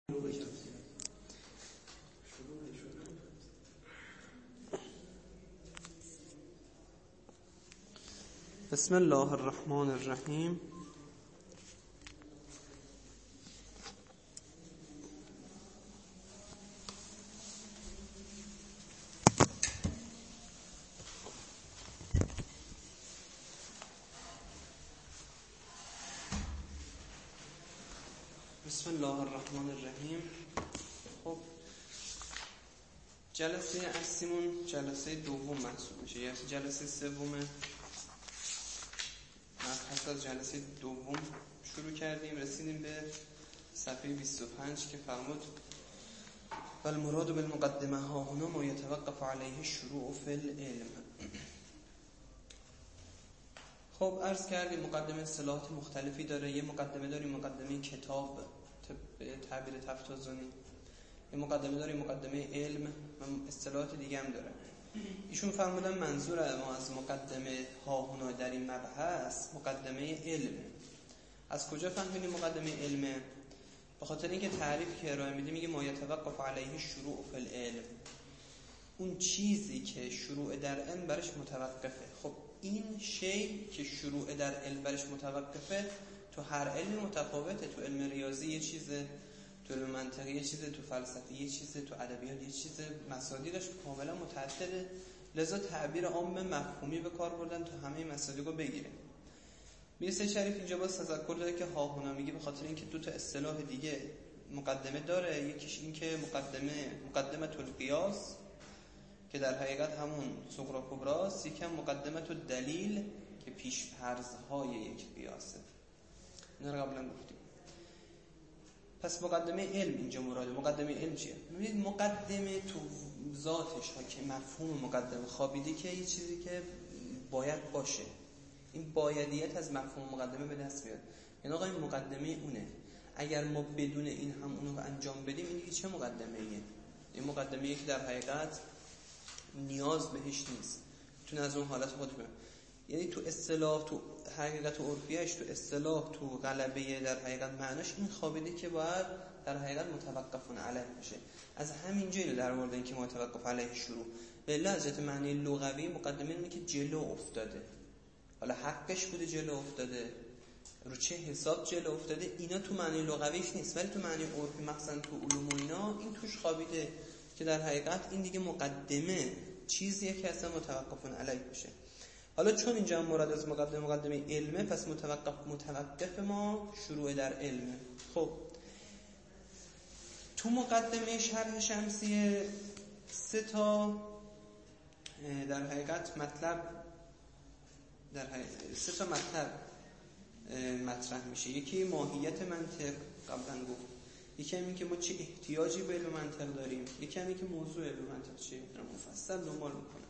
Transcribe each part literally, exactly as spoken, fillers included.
بسم الله الرحمن الرحیم. بسم الله الرحمن الرحیم. خب جلسه اصلیمون جلسه دوم محسوب میشه، یعنی جلسه سوم پس از جلسه دوم شروع کردیم، رسیدیم به صفحه بیست و پنج که فرمود والمراد بالمقدمه ها هنا ما یتوقف علیه شروع فی العلم. خب عرض کردیم مقدمه اصطلاحات مختلفی داره. یه مقدمه داریم مقدمه کتاب به تعبیر تفتازانی، یه مقدمه داریم مقدمه علم و اصطلاحات دیگه هم داره. ایشون فرمودن منظور ما از مقدمه ها هنا در این مبحث مقدمه علم. از کجا فهمیدیم مقدمه علمه؟ به خاطر اینکه تعریفی که ارائه میده میگه ما یتوقف علیه شروع فی العلم، اون چیزی که شروع در علم برش متوقفه. خب این شی که شروع در علم برش متوقفه تو هر علم متفاوته. تو علم ریاضی یه چیزه، تو علم منطقی یه چیزه، تو فلسفه یه چیزه، تو ادبیات یه چیزه، مصادیقش کاملا متعدده. لذا تعبیر عام مفهومی به کار بردن تا همه مصادیق رو بگیره. میرسه شریف اینجا باز تذکر داره که ها هنا میگه به خاطر اینکه دو تا اصطلاح دیگه مقدمه داره. یکیش این که مقدمه مقدمه القیاس که در حقیقت همون صغرا کبراست، یکم مقدمه الدلیل که پیش فرض‌های یک قیاسه. اینا رو قبلا گفتیم. پس مقدمه علم اینجا مراده. مقدمه علم چیه؟ ببینید مقدمه تو ذاتش ها که مفهوم مقدمه خوابیده که یه چیزی که باید باشه. این بایدیت از مفهوم مقدمه به دست میاد. یعنی آقا این مقدمه اونه، اگر ما بدون این هم اونو انجام بدیم این دیگه چه مقدمه ایه؟ این مقدمه ایه که در حقیقت نیاز بهش نیست. تو از اون حالت خودش میاد. یعنی تو اصطلاح، تو حقیقت عرفیش، تو اصطلاح، تو غلبه در حقیقت معناش این خوابیده که باید در حقیقت متوقفون علیه بشه. از همین جایی در مورد اینکه متوقف علیه شروع به لحظه معنی لغوی مقدمه اینه که جلو افتاده. حالا حقش بوده جلو افتاده، رو چه حساب جلو افتاده، اینا تو معنی لغویش نیست، ولی تو معنی عرفی مثلا تو علوم و اینا این توش خوابیده که در حقیقت این دیگه مقدمه چیزیه که اصلا متوقفون علیه بشه. حالا چون اینجا مراد از مقدمه مقدمه علمه، پس متوقف متوقف ما شروع در علمه. خب تو مقدمه شرح شمسیه سه تا در حقیقت مطلب در حقیقت سه تا مطلب مطرح میشه. یکی ماهیت منطق قبلا گفت، یکی همین که ما چه احتیاجی به علم منطق داریم، یکی همین که موضوع علم منطق چیه مفصل دنبال میکنه.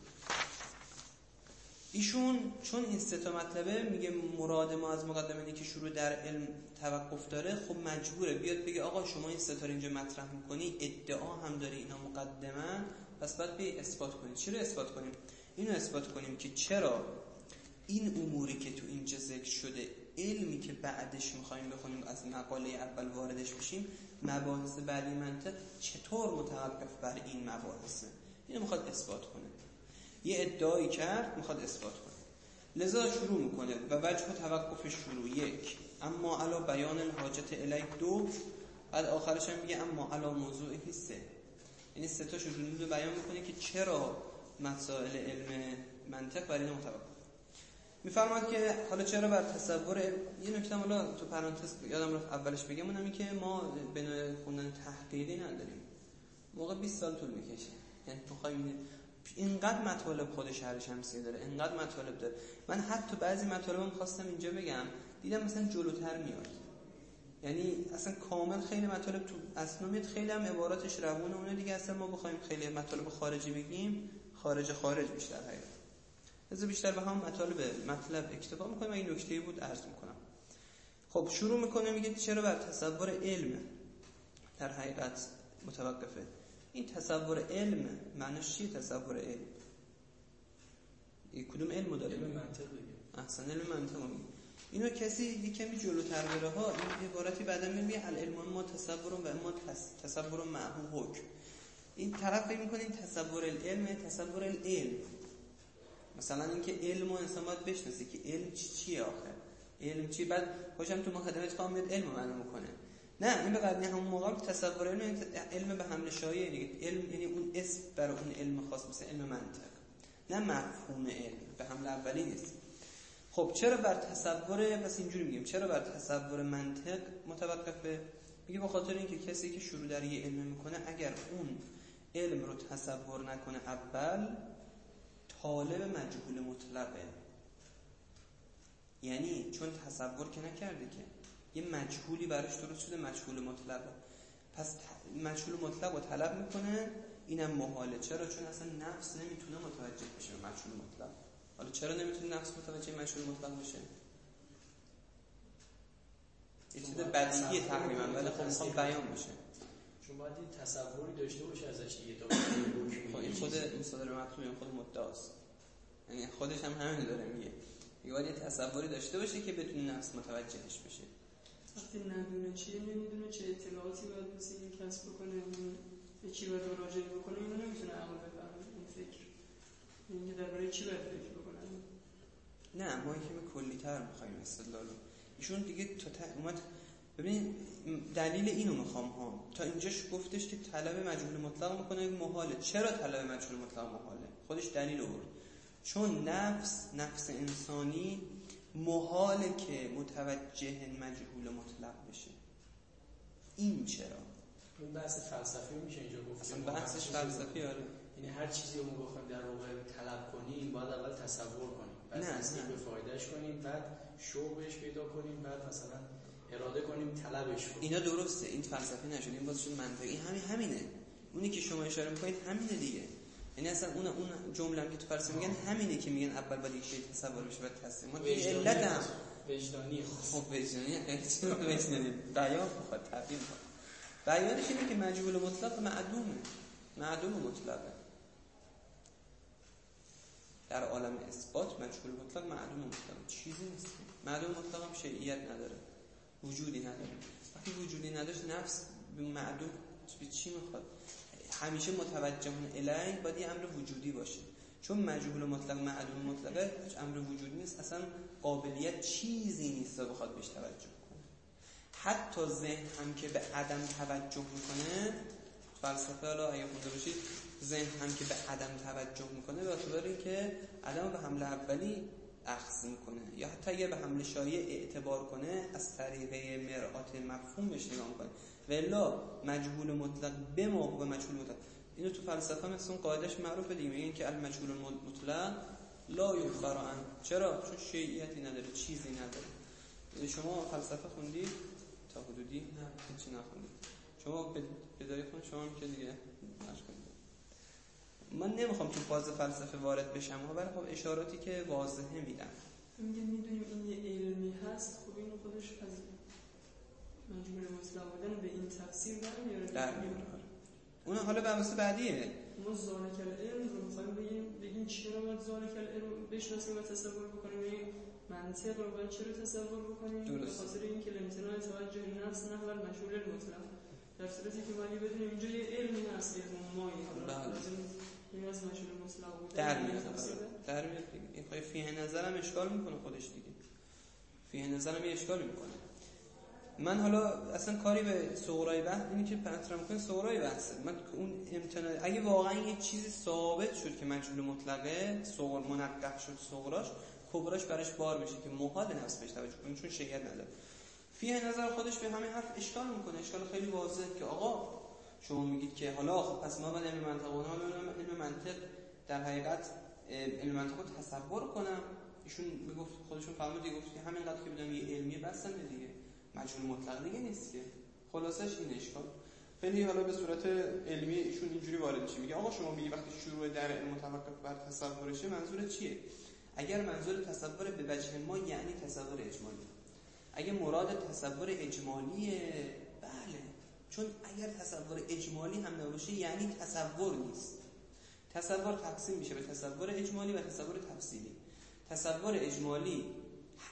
ایشون چون این سه تا مطلبه میگه مراد ما از مقدمه اینه که شروع در علم توقف داره، خب مجبوره بیاد بگه آقا شما این سه تا رو اینجا مطرح میکنی، ادعا هم داری اینا مقدمه، پس باید بی اثبات کنی. چی رو اثبات کنیم؟ اینو اثبات کنیم که چرا این اموری که تو اینجا ذکر شده، علمی که بعدش میخوایم بخونیم از مقاله اول واردش بشیم، مباحث بعدی منطق چطور متوقف بر این مباحثه، اینو میخواد اثبات کنه. یه ادعایی کرد میخواد اثبات کنه، لذا شروع میکنه و وجه توقف شروع یک اما علا بیان الحاجت الیک دو، بعد آخرش هم میگه اما علا موضوعی سه. یعنی سه تا شروع رو بیان میکنه که چرا مسائل علم منطق برای این متوقف. میفرماد که حالا چرا بر تصور علم، یه نکته حالا تو پرانتز یادم رفت اولش بگم، اونم که ما به نوع خوندن تحقیقی نداریم، موقع بیست سال طول میکشه. یعنی میخوایم اینقدر مطالب خود شرح شمسیه داره، اینقدر مطالب داره. من حتی بعضی مطالبم خواستم اینجا بگم، دیدم مثلا جلوتر میاد. یعنی اصلا کامل خیلی مطالب تو اسناد خیلی هم عباراتش روونه، اون دیگه اصلا ما بخوایم خیلی مطالب خارجی بگیم خارج خارج بیشتر حقیقت. از بیشتر به هم مطالب مطلب اکتفا میکنیم و این نکته بود عرض میکنم. خب شروع میکنه میگه چرا بر تصور علم در حقیقت متوقفه. این تصور علم معنیش چیه؟ تصور علم این کدوم علمو داره؟ علم منطق بگیم. احسن علم منطق میگه. اینو کسی یک کمی جلوتر بره ها، این عبارتی بعدا میگه العلم ما تصور و ما تصور معه حکم. این طرف فکر می‌کنه این تصور العلم تصور العلم، مثلا اینکه علم و انسان باید بشناسه که علم چی چیه آخه، علم چی، بعد خوشم تو مقدمه اتفاق میاد علم معنا میکنه. نه این به قدری همون موقع تصور علم علم به حمل شایعه دیگه. علم یعنی اون اسم برای اون علم خاص، مثل علم منطق، نه مفهوم علم به حمل اولی نیست. خب چرا بر تصور، پس اینجوری میگیم چرا بر تصور منطق متوقفه؟ میگه به خاطر اینکه کسی که شروع در یه علم میکنه اگر اون علم رو تصور نکنه اول، طالب مجهول مطلقه. یعنی چون تصور که نکرده که یه مجهولی براش درست شده، مجهول مطلقه، پس مجهول مطلق رو طلب میکنه، اینم محاله. چرا؟ چون اصلا نفس نمیتونه متوجه بشه به مجهول مطلق. حالا چرا نمیتونه نفس متوجه مجهول مطلق بشه؟ یه چیز بدیهیه تقریبا، ولی خب میخوام بیان بشه. چون باید این تصوری داشته باشه ازش دیگه تا خب این خود مصادره مطلوب، خود مدعاست، یعنی خودش هم همین داره میگه، میگه باید یه تصوری داشته باشه که بتونه نفس متوجهش بشه. وقتی ندونه چیه، نمیدونه چه اطلاعاتی باید واسه این کسب بکنه، به چی باید مراجعه بکنه، اینو نمیتونه عقل بفهمه. این فکر اینکه درباره چی باید فکر بکنه. نه ما یکی کلی‌تر می‌خوایم استدلالو. ایشون دیگه تا اومد ببین دلیل اینو میخوام ها، تا اینجاش گفتش که طلب مجهول مطلق میکنه محاله. چرا طلب مجهول مطلق محاله؟ خودش دلیل آورد. چون نفس نفس انسانی محاله که متوجه مجهول مطلق بشه. این چرا؟ این بحث فلسفی میشه اینجا گفت. اصلا بحثش فلسفی آره. یعنی هر چیزی رو ما بخوایم در واقع طلب کنیم باید اول تصور کنیم، بعد نزدیک به فایدهش کنیم، بعد شوقش پیدا کنیم، بعد مثلا اراده کنیم طلبش کنیم. اینا درسته، این فلسفی نشد، این واسه منطقی همین همینه. اونی که شما اشاره میکنید همینه دیگه. یعنی اصلا اون اون جمله هم که تو فارسی میگن همینه که میگن اول باید یک شی تصور بشه بعد تصدیق. ما علت هم وجدانی. خب وجدانی وجدانی بیان میخواد، تعبیر میخواد. بیانش اینه که مجهول مطلق معدومه، معدوم مطلقه. در عالم اثبات مجهول مطلق معدوم مطلق چیزی نیست. معدوم مطلق هم شیعیت نداره، وجودی نداره. وقتی وجودی نداشت نفس به معدوم چی میخواد؟ همیشه متوجهون الیه باید یه امر وجودی باشه. چون مجهول مطلق معدوم مطلقه امر وجودی نیست، اصلا قابلیت چیزی نیست تا بخواد بهش توجه کنه. حتی ذهن هم که به عدم توجه میکنه، فلسفه حالا اگه خونده باشید، ذهن هم که به عدم توجه میکنه به اعتبار اینکه عدم به حمله اولی اخذ میکنه، یا حتی اگه به حمله شایع اعتبار کنه از طریق مرآت مفهوم بهش نگاه میکنه. والا مجهول مطلق به ما و مجهول مطلق، اینو تو فلسفه مثلا قاعدش معروفه دیگه، میگن که المجهول مطلق لا یخبر عنه. چرا؟ چون شیعیتی نداره، چیزی نداره. شما فلسفه خوندید تا حدودی؟ نه هیچی نخوندید. شما بدایه خون شما هم که دیگه مشغول. من نمیخوام تو فاز فلسفه وارد بشم، ولی خب اشاراتی که واضحه میدم. میگه میدونیم این یه علمی هست، خب این خودش از مجموع مطلق بودن به این تفسیر نمیاره. در میاره. اون حالا بحث بعدیه. ما ذالک العلم رو میخوایم بگیم بگیم چرا باید ذالک العلم بشناسیم و تصور بکنیم، این منطق رو باید چرا تصور بکنیم؟ به خاطر اینکه لامتناع توجه نفس نحو المجهول المطلق، در صورتی که ما بدونیم اینجا یه علمی هست، علم مایی لازم این از مجهول مطلق بوده در میاد در میاد دیگه. این خواهی فیه نظرم اشکال میکنه خودش دیگه، فیه نظرم یه اشکال میکنه. من حالا اصلا کاری به صغرای بحث اینی که مطرح میکنه صغرای بحثه. من اون امتناع اگه واقعا یه چیزی ثابت شد که مجهول مطلقه، صغر منقح شد صغراش، کبراش براش بار بشه که محال نفس بهش توجه کنیم چون شیعیت نداره. فیه نظر خودش به همین حرف اشکال میکنه، اشکال خیلی واضحه که آقا شما میگید که حالا خب پس ما باید علم منطق و علم منطق در حقیقت علم منطق رو تصور کنم. ایشون میگفت خودشون فرمودی گفت که همین قدر که بدم یه علمیه بسن دیگه، مجهول مطلق دیگه نیست که. خلاصش این اشکال خیلی حالا به صورت علمی ایشون اینجوری وارد میشه، میگه آقا شما میگی وقتی شروع در علم متوقف بر تصورشه منظور چیه؟ اگر منظور تصور به وجه ما یعنی تصور اجمالی، اگه مراد تصور اجمالیه بله، چون اگر تصور اجمالی هم نباشه یعنی تصور نیست. تصور تقسیم میشه به تصور اجمالی و تصور تفصیلی. تصور اجمالی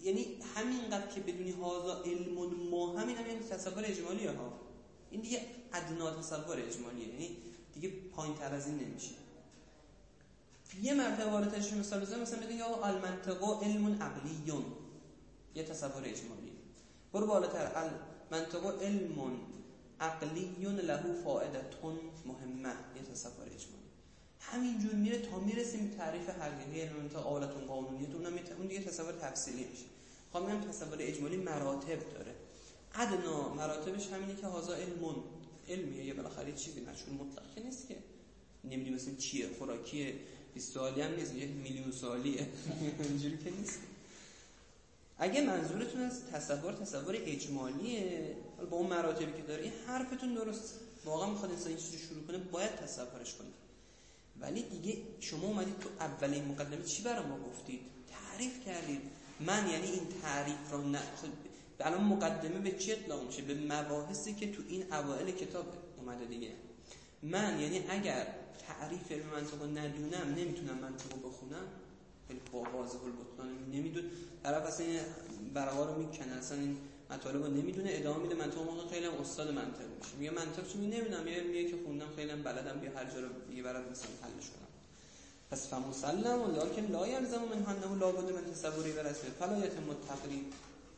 یعنی همینقدر که بدونی هازا علم ما، همین هم یعنی تصور اجمالیه ها. این دیگه ادنا تصور اجمالیه، یعنی دیگه پایین تر از این نمیشه. یه مرتبه واردش مثال بزنم، مثلا بگید یا المنطق علم عقلیون، یه تصور اجمالی. برو بالاتر، المنطق علم عقلیون له فائدتون مهمه، یه تصور اجمالی. همینجور میره تا میرسیم تعریف حقیقی علم منطق آلتون قانونیت، اونم اون دیگه تصور تفصیلی میشه. خب میگم تصور اجمالی مراتب داره. ادنا مراتبش همینه که هازا علمون، علمیه، یه بالاخره چیزی مشهور مطلق که نیست که نمیدونی مثلا چیه، خوراکیه، بیست سوالی هم نیست، یک میلیون سوالیه اینجوری که نیست. اگه منظورتون از تصور تصور اجمالیه، با اون مراتبی که داره، این حرفتون درست، واقعا میخواد انسان این چیزی شروع کنه باید تصورش کنید. ولی دیگه شما اومدید تو اولین مقدمه چی برای ما گفتید؟ تعریف کردید. من یعنی این تعریف رو نه خود الان مقدمه به چی اطلاق میشه؟ به مباحثی که تو این اوائل کتاب اومده دیگه. من یعنی اگر تعریف علم منطق ندونم نمیتونم منطق رو بخونم، خیلی با واضح البطلان نمیدون، طرف اصلا این برقا رو میکنه، اصلا این مطالب رو نمیدونه، ادامه میده منطق رو، خیلی هم استاد منطق میشه، میگه منطق چی نمیدونم، یه میگه که خوندم خیلی هم بلدم، بیا هر جا رو دیگه برات مثلا حلش کنم. پس فمسلم ولکن لا یلزم من انه لا بد من تصوری برسه فلا یتم التقریب.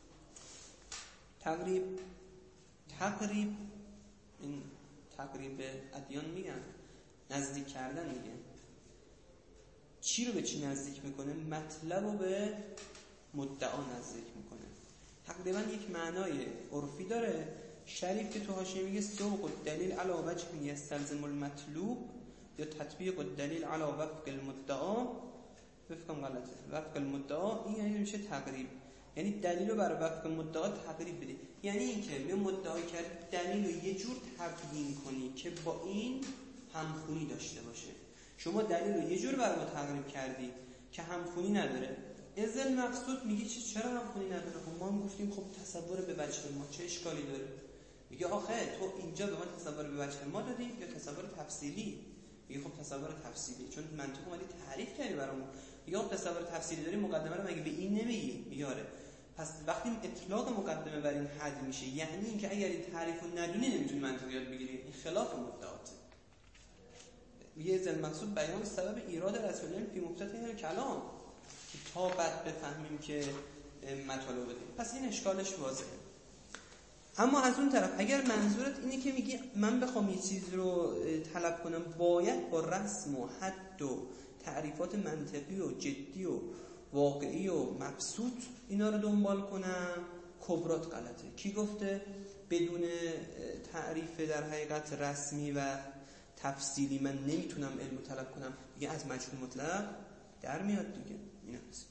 تقریب تقریب این تقریب ادیان میگن نزدیک کردن، میگن چی رو به چی نزدیک میکنه؟ مطلب رو به مدعا نزدیک میکنه. تقریبا یک معنای عرفی داره. شریف که تو حاشیه میگه سوق الدلیل علی وجه یستلزم المطلوب یا تطبیق الدلیل علی وفق المدعا، بفکم غلطه، وفق المدعا، این یعنی میشه تقریب، یعنی دلیل رو برای وفق مدعا تقریب بده. یعنی این که می مدعا کرد دلیل رو یه جور تبیین کنی که با این همخونی داشته باشه. شما دلیل رو یه جور برای ما تقریب کردی که همخونی نداره. ازل مقصود میگه چرا همخونی نداره؟ خب ما هم گفتیم خب تصور به وجه ما چه اشکالی داره؟ میگه آخه تو اینجا به ما تصور به وجه ما دادی یا تصور تفصیلی؟ میگه خب تصور تفصیلی، چون منطق اومدی تعریف کردی برامون. میگه خب تصور تفصیلی داری، مقدمه رو مگه به این نمیگی؟ میگه آره. پس وقتی اطلاق مقدمه بر این حد میشه، یعنی اینکه اگر این تعریفو ندونی نمیتونی منطق یاد بگیری، این خلاف مدعاته. میگه ازل مقصود بیان سبب ایراد رسول الله فی مفتتح کلام، که تا بعد بفهمیم که مطالب بدیم. پس این اشکالش واضحه. اما از اون طرف اگر منظورت اینه که میگی من بخوام یه چیز رو طلب کنم باید با رسم و حد و تعریفات منطقی و جدی و واقعی و مبسوط اینا رو دنبال کنم، کبرات غلطه. کی گفته بدون تعریف در حقیقت رسمی و تفصیلی من نمیتونم علم رو طلب کنم؟ دیگه از مجهول مطلق در میاد دیگه. این هست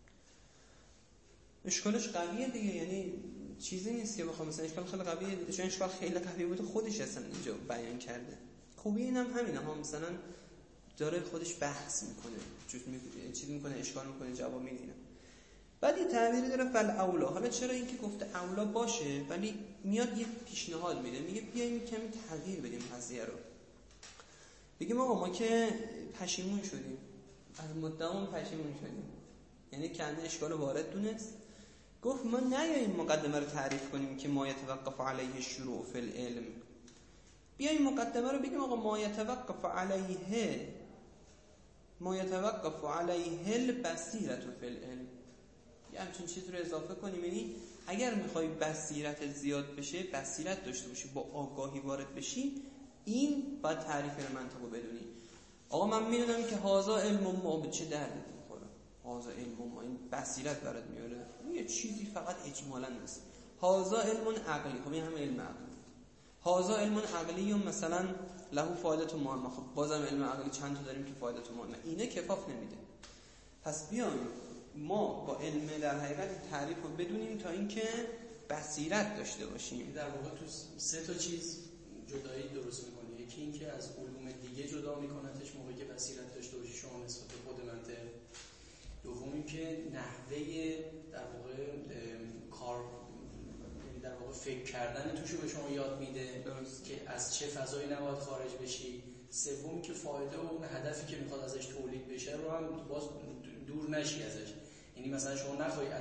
اشکالش قویه دیگه، یعنی چیزی نیست که بخوام مثلا اشکال خیلی قویه، چون اشکال خیلی قوی بود خودش اصلا اینجا بیان کرده. خوبی اینم همینه ها، مثلا داره خودش بحث میکنه، چیز میکنه، اشکال میکنه، جواب میده. بعد یه تعبیری داره فل اولا. حالا چرا اینکه گفته اولا باشه، ولی میاد یه پیشنهاد میده، میگه بیایم کمی تغییر بدیم قضیه رو. بگیم آقا ما که پشیمون شدیم، از مدام پشیمون شدیم، یعنی کنه اشکال وارد دونست، گفت ما نیاییم مقدمه رو تعریف کنیم که ما یتوقف علیه الشروع فی العلم، بیاییم مقدمه رو بگیم آقا ما یتوقف علیه ما یتوقف علیه البصیرة فی العلم، یه همچین چیز رو اضافه کنیم. یعنی اگر میخوای بصیرت زیاد بشه، بصیرت داشته باشی، با آگاهی وارد بشی، این باید تعریف منطق رو بدونی. آقا من میدونم که هازا علم ما، به چه دردی میخوره هازا علم ما، این بصیرت برات میاره، یه چیزی فقط اجمالا نیست. هازا علم عقلی، خب این هم علم عقلی. هازا علم عقلی مثلا له فایده مهمه، خب بازم علم عقلی چند تا داریم که فایده مهمه، اینه کفاف نمیده. پس بیایم ما با علم در حقیقت تعریف رو بدونیم تا اینکه بصیرت داشته باشیم. در واقع تو سه تا چیز جدایی درست میکنه. یکی این که از علوم دیگه جدا میکنتش موقعی که بصیرت داشته باشی شما نسبت به خود منطق. دوم این که نحوه در واقع کار، در واقع فکر کردن توشو به شما یاد میده درست. که از چه فضایی نباید خارج بشی. سوم که فایده و اون هدفی که میخواد ازش تولید بشه رو هم باز دور نشی ازش. یعنی مثلا شما نخوای از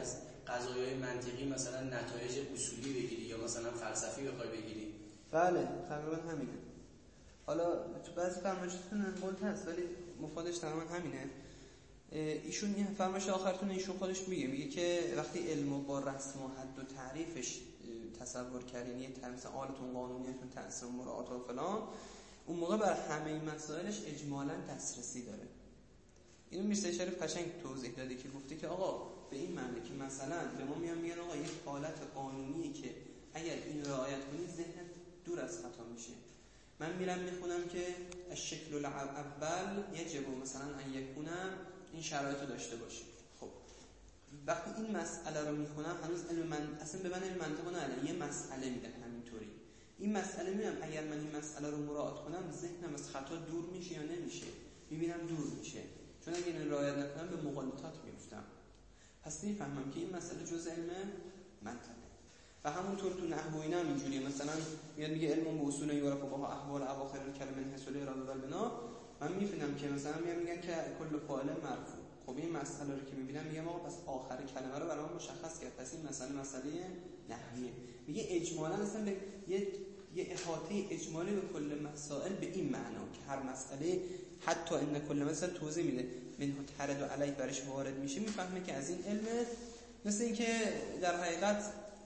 قضایای منطقی مثلا نتایج اصولی بگیری یا مثلا فلسفی بخوای بگیری. بله تقریبا همینه. حالا تو بعضی فرمایشاتون انقلت هست ولی مفادش تقریبا همینه. ایشون این فرمایش آخرتون ایشون خودش میگه میگه که وقتی علمو با رسم و حد و تعریفش تصور کردین، یه مثلا آلتون قانونیتون تأثیر مراعات و فلان، اون موقع بر همه این مسائلش اجمالاً دسترسی داره. اینو میرزا شریف قشنگ توضیح داده که گفته که آقا به این معنی که مثلا به ما میان میگن آقا یک حالت قانونیه که اگر این رعایت کنی ذهنت دور از خطا میشه. من میرم میخونم که الشکل الاول یجب مثلا ان یکونم این شرایطو داشته باشه. خب وقتی این مسئله رو میخونم هنوز علم من اصلا به من علم منطق نه، یه مسئله میدن همینطوری. این مسئله میگم اگر من این مسئله رو مراعات کنم ذهنم از خطا دور میشه یا نمیشه؟ میبینم دور میشه، چون اگه این رعایت نکنم به مغالطات میفتم. پس میفهمم که این مسئله جزء علم منطقه. و همونطور تو نحو و اینا هم اینجوریه. مثلا میاد میگه علم به اصول یعرف با احوال اواخر الکلمه حصول اراده و بنا. من میفهمم که مثلا میگن میگن که کل فاعل مرفوع. خب این مسئله رو که میبینم میگم آقا پس آخر کلمه رو برام مشخص کرد، پس این مسئله مسئله نحویه. میگه اجمالاً اصلا به یه یه احاطه اجمالی به کل مسائل به این معنا که هر مسئله حتی ان کل مثلا توضیح میده منه ترد و علیه برش وارد میشه. میفهمه که از این علم مثل این که در حقیقت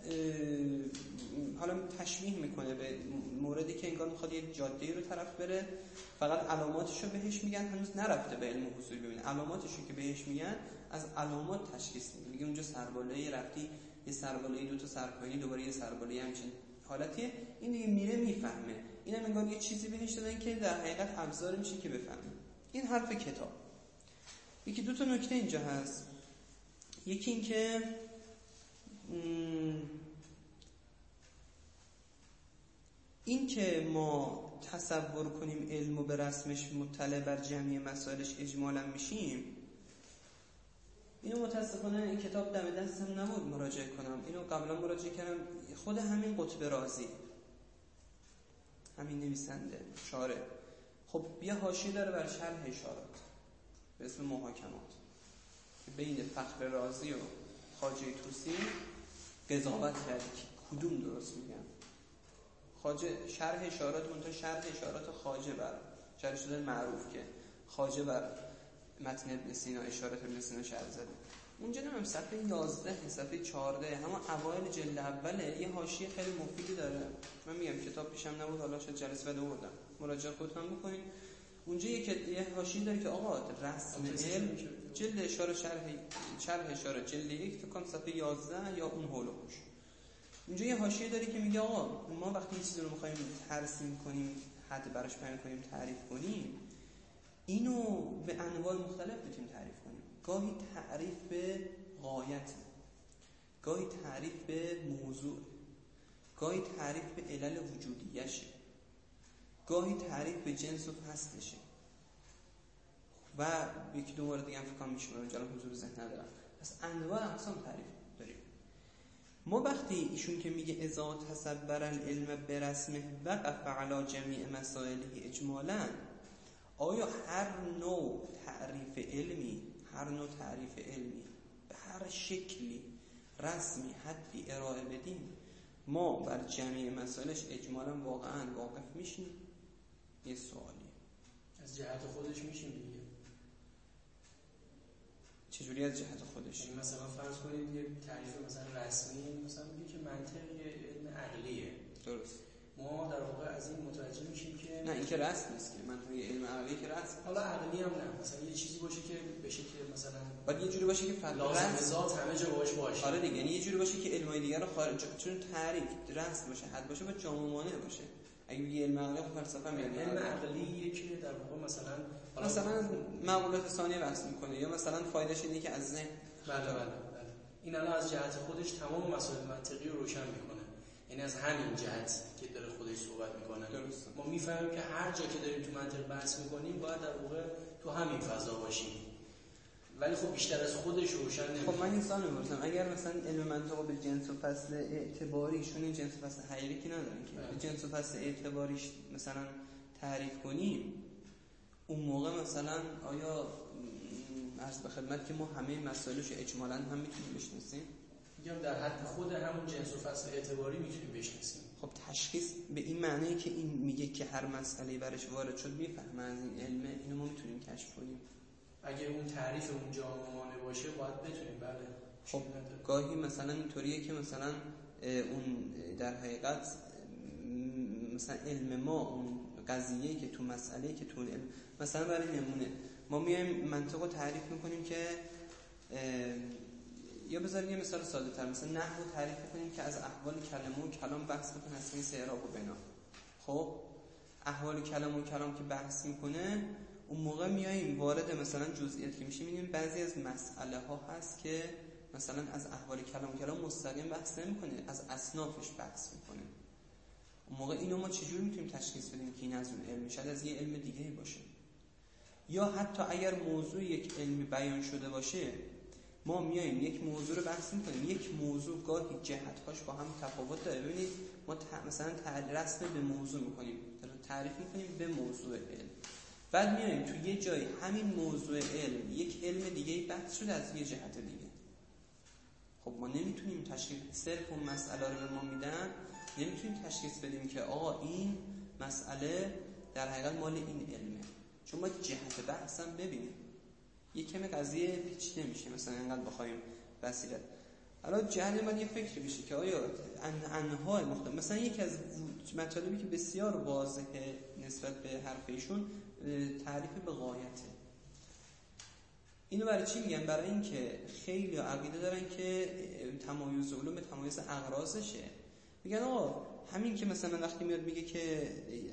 حالا تشبیه میکنه به موردی که انگار میخواد یه جاده رو طرف بره، فقط علاماتش رو بهش میگن، هنوز نرفته به علم حصول ببینه. علاماتش رو که بهش میگن از علامات تشخیص میده. میگه اونجا سربالایی رفتی، یه سربالایی دو تا سرپایینی، دوباره یه سربالایی همچین حالتیه. این دیگه میره میفهمه. اینم انگار یه چیزی بهش دادن که در حقیقت ابزار میشه که بفهمه. این حرف کتاب. یکی دو تا نکته اینجا هست. یکی این که این که ما تصور کنیم علم و به رسمش مطلع بر جمعی مسائلش اجمالا میشیم، اینو متاسفانه این کتاب دم دستم نبود مراجعه کنم. اینو قبلا مراجعه کردم. خود همین قطب رازی، همین نویسنده شارع، خب یه حاشیه داره بر شرح اشارات به اسم محاکمات که بین فخر رازی و خواجه طوسی قضاوت کرده که کدوم درست میگن. خواجه شرح اشارات منتها شرح اشارات خواجه بر شرح شده معروف که خواجه بر متن ابن سینا اشارات ابن سینا شرح زده. اونجا نمیم صفحه یازده صفحه چهارده همه اوایل جلد اوله یه حاشیه خیلی مفیدی داره. من میگم کتاب پیشم نبود، حالا شاید جلسه بعد آوردم، مراجعه خودتون بکنین. اونجا یه حاشیه داره که آقا رسم علم جلد اشاره شرح شرح اشاره جلد یک فکر کنم صفحه یازده یا اون هولوش. اونجا یه حاشیه داره که میگه آقا ما وقتی یه چیزی رو می‌خوایم ترسیم کنیم، حد براش بیان کنیم، تعریف کنیم، اینو به انواع مختلف میتونیم تعریف کنیم. گاهی تعریف به غایت، گاهی تعریف به موضوع، گاهی تعریف به علل وجودیشه، گاهی تعریف به جنس و فصلشه و یکی دو مورد دیگه هم فکر کنم میشمارم اینجا حضور ذهن ندارم. پس انواع اقسام تعریف داریم. ما وقتی ایشون که میگه اذا تصبر العلم برسمه وقف علی جمیع مسائله اجمالا، آیا هر نوع تعریف علمی، هر نوع تعریف علمی به هر شکلی، رسمی، حدی ارائه بدیم ما بر جمیع مسائلش اجمالا واقعا واقف میشیم؟ یه سوالی از جهت خودش میشیم دیگه. چجوری از جهت خودش؟ مثلا فرض کنید یه تعریف مثلا رسمی مثلا میگه که منطق یه علم عقلیه. درست. ما در واقع از این متوجه میشیم که نه این که رسم نیست که منطق یه علم عقلی که رسم. حالا عقلی هم نه، مثلا یه چیزی باشه که بشه که مثلا باید یه جوری باشه که فقط لازم ذات همه جا باش باشه. آره دیگه، یعنی یه جوری باشه که علمای دیگر رو خارج، چون تعریف رسم باشه، حد باشه و جامع مانع باشه. اگه یه علم عقلی خب فلسفه میاد. علم عقلی که در واقع مثلا مثلا معقولات ثانیه بحث میکنه یا مثلا فایدهش اینه که از ذهن. بله بله بله. این الان از جهت خودش تمام مسائل منطقی رو روشن میکنه. یعنی از همین جهت که داره خودش صحبت میکنه. درسته. ما میفهمیم که هر جا که داریم تو منطق بحث میکنیم باید در واقع تو همین فضا باشیم. ولی خب بیشتر از خودش روشن نمیشه. خب من این سوال می‌پرسم، اگر مثلا علم منطق به جنس و فصل اعتباریشون جنس و فصل حقیقی ندارن که به جنس و فصل اعتباریش مثلا تعریف کنیم، اون موقع مثلا آیا عرض به خدمت که ما همه مسائلش اجمالاً هم میتونیم بشناسیم؟ میگم در حد خود همون جنس و فصل اعتباری میتونیم بشناسیم. خب تشخیص به این معنی که این میگه که هر مسئله برش وارد شد میفهمه از این علمه، اینو ما میتونیم کشف کنیم. اگر اون تعریف اون جامعانه باشه باید بتونیم. بله. خب گاهی مثلا اینطوریه که مثلا اون در حقیقت مثلا علم ما اون قضیه‌ای که تو مسئله‌ای که تو علم، مثلا برای نمونه ما میایم منطق رو تعریف میکنیم که یا بذاریم یه مثال ساده تر، مثلا نحو تعریف کنیم که از احوال کلمه و کلام بحث میکنه، از این اعراب و بنا. خب احوال کلمه و کلام که بحث میکنه، اون موقع میایم وارد مثلا جزئیات که میشه، میبینیم بعضی از مسئله ها هست که مثلا از احوال کلام و کلام مستقیم بحث نمیکنه، از اصنافش بحث میکنه. اون موقع اینو ما چجور میتونیم تشخیص بدیم که این از اون علم، شاید از یه علم دیگه باشه. یا حتی اگر موضوع یک علمی بیان شده باشه، ما میایم یک موضوع رو بحث میکنیم، یک موضوع گاهی جهت‌هاش با هم تفاوت داره. ببینید ما ت... مثلا رسم به موضوع میکنیم، تعریف میکنیم به موضوع علم، بعد میایم تو یه جای همین موضوع علم یک علم دیگه بحث شده از یه جهت دیگه. خب ما نمیتونیم تشخیص، صرف اون مسئله رو به ما میدن نمیتونیم تشخیص بدیم که آقا این مسئله در حقیقت مال این علمه، چون ما جهت بحث هم ببینیم. یه کمی قضیه پیچیده میشه، مثلا اینقدر بخوایم بصیرت. حالا جهت ما یه فکر بشه که آیا انواع مختلف، مثلا یکی از مطالبی که بسیار واضحه نسبت به حرف ایشون تعریف به غایته. اینو برای چی میگن؟ برای اینکه خیلی عقیده دارن که تمایز علوم به تمایز اغراضشه. میگن آقا همین که مثلا وقتی میاد میگه که